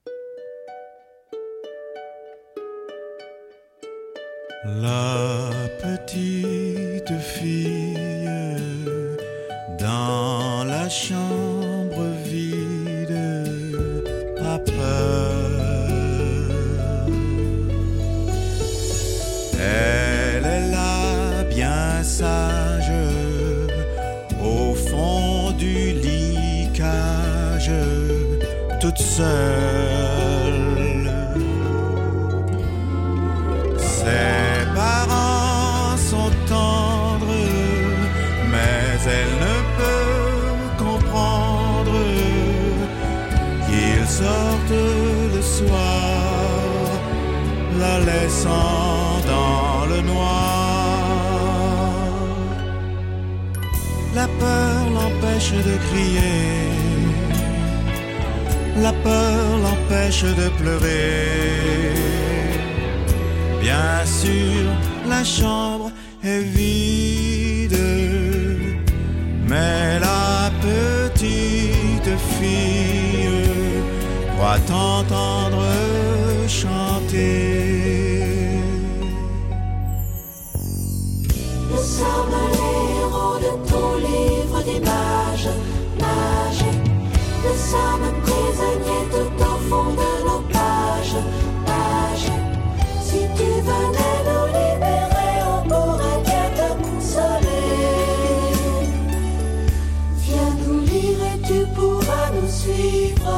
La petite fille dans la chambre vide a peur. Elle est là bien sage au fond du lit cage, toute seule. Ses parents sont tendres, mais elle ne peut comprendre qu'ils sortent le soir, la laissant dans le noir. La peur l'empêche de crier, la peur l'empêche de pleurer. Bien sûr, la chambre est vide, mais la petite fille croit entendre chanter. Nous sommes les héros de ton livre d'images, magiques. Nous sommes prisonniers tout au fond de nos pages, pages. Si tu venais nous libérer, on pourrait bien te consoler. Viens nous lire et tu pourras nous suivre.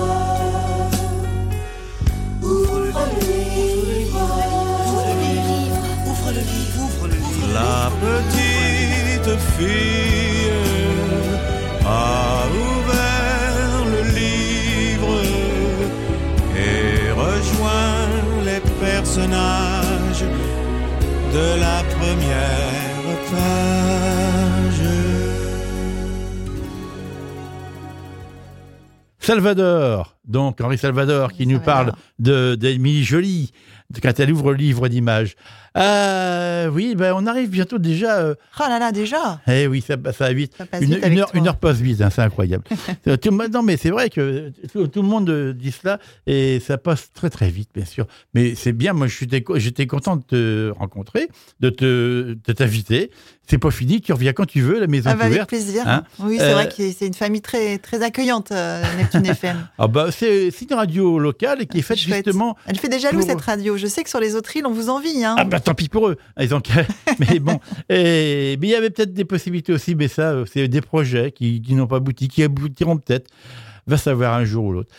Ouvre le livre, ouvre le livre, ouvre le livre, ouvre le livre. La petite fille a ouvert le livre et rejoint les personnages de la première page. Salvador, donc Henri Salvador qui nous parle d'Émilie Joly quand elle ouvre le livre d'images. Oui, on arrive bientôt déjà. Oh là là, déjà. Eh oui, ça va vite. Ça passe vite avec toi. Une heure passe vite, hein, c'est incroyable. Non, mais c'est vrai que tout le monde dit cela et ça passe très très vite, bien sûr. Mais c'est bien, moi j'étais content de te rencontrer, de t'inviter. C'est pas fini, tu reviens quand tu veux, la maison est ouverte. Avec plaisir. Hein, oui, c'est vrai que c'est une famille très, très accueillante, Neptune FM. Ah c'est une radio locale qui est faite justement. Elle fait des jaloux cette radio. Je sais que sur les autres îles, on vous envie. Hein. Ah tant pis pour eux. Ils ont... mais bon. Mais il y avait peut-être des possibilités aussi, mais ça, c'est des projets qui n'ont pas abouti, qui aboutiront peut-être. Va savoir un jour ou l'autre.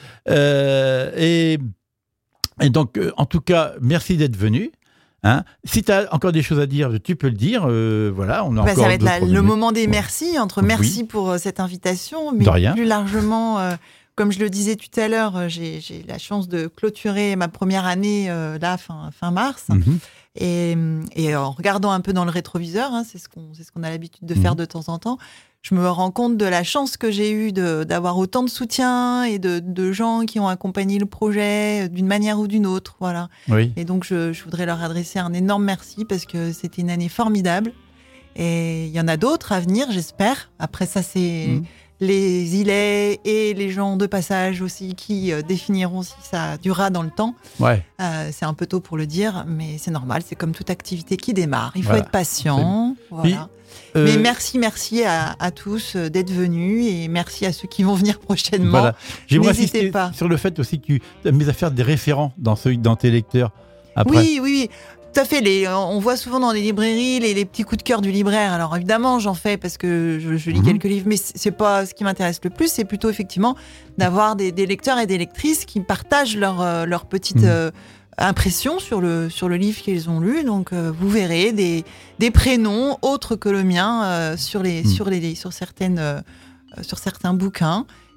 Et donc, en tout cas, merci d'être venu. Hein, si tu as encore des choses à dire, tu peux le dire. Voilà, on a encore ça va être le minutes. moment des merci. Merci pour cette invitation, mais plus largement, comme je le disais tout à l'heure, j'ai la chance de clôturer ma première année là fin mars. Mm-hmm. Et en regardant un peu dans le rétroviseur, hein, c'est ce qu'on a l'habitude de faire de temps en temps. Je me rends compte de la chance que j'ai eue d'avoir autant de soutien et de gens qui ont accompagné le projet d'une manière ou d'une autre. Voilà. Oui. Et donc, je voudrais leur adresser un énorme merci parce que c'était une année formidable. Et il y en a d'autres à venir, j'espère. Après ça, c'est les îlets et les gens de passage aussi qui définiront si ça durera dans le temps. Ouais. C'est un peu tôt pour le dire, mais c'est normal. C'est comme toute activité qui démarre. Il faut être patient. Voilà. Mais merci à tous d'être venus et merci à ceux qui vont venir prochainement. Voilà. J'aimerais N'hésitez pas. Sur le fait aussi que tu as mis à faire des référents dans tes lecteurs. Après. Oui. Tout à fait. On voit souvent dans les librairies les petits coups de cœur du libraire. Alors évidemment, j'en fais parce que je lis quelques livres, mais c'est pas ce qui m'intéresse le plus. C'est plutôt effectivement d'avoir des lecteurs et des lectrices qui partagent leur petite impression sur le livre qu'ils ont lu. Donc vous verrez des prénoms autres que le mien sur certains bouquins.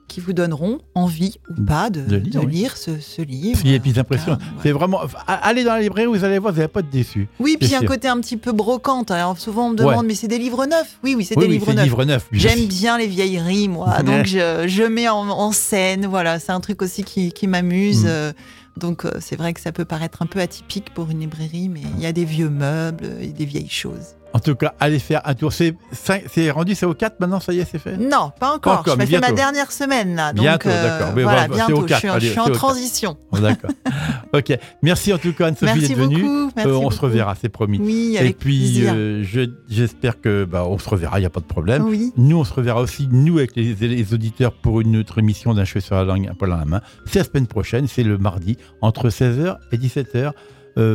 qui vous donneront envie ou pas de lire ce livre. Il y a des impressions. C'est vraiment. Allez dans la librairie, vous allez voir, vous n'allez pas être déçus. Oui, puis il y a un côté un petit peu brocante. Alors souvent on me demande, mais c'est des livres neufs. Oui, c'est des livres neufs. J'aime bien les vieilleries, moi. Donc je mets en scène. Voilà, c'est un truc aussi qui m'amuse. Donc c'est vrai que ça peut paraître un peu atypique pour une librairie, mais il y a des vieux meubles et des vieilles choses. En tout cas, allez faire un tour. C'est rendu, c'est au 4 maintenant, ça y est, c'est fait ? Non, pas encore. Je fais ma dernière semaine là. Donc, bientôt, d'accord. Mais voilà, bientôt. Au 4. Je suis en transition. D'accord. Ok. Merci en tout cas Anne-Sophie d'être venue. Merci beaucoup. On se reverra, c'est promis. Oui, avec plaisir. Et puis j'espère que on se reverra, il n'y a pas de problème. Oui. Nous, on se reverra aussi, nous, avec les auditeurs pour une autre émission d'un cheveu sur la langue, un poil dans la main. C'est la semaine prochaine, c'est le mardi, entre 16h et 17h.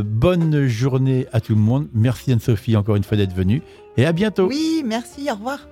Bonne journée à tout le monde. Merci Anne-Sophie encore une fois d'être venue et à bientôt. Oui, merci, au revoir.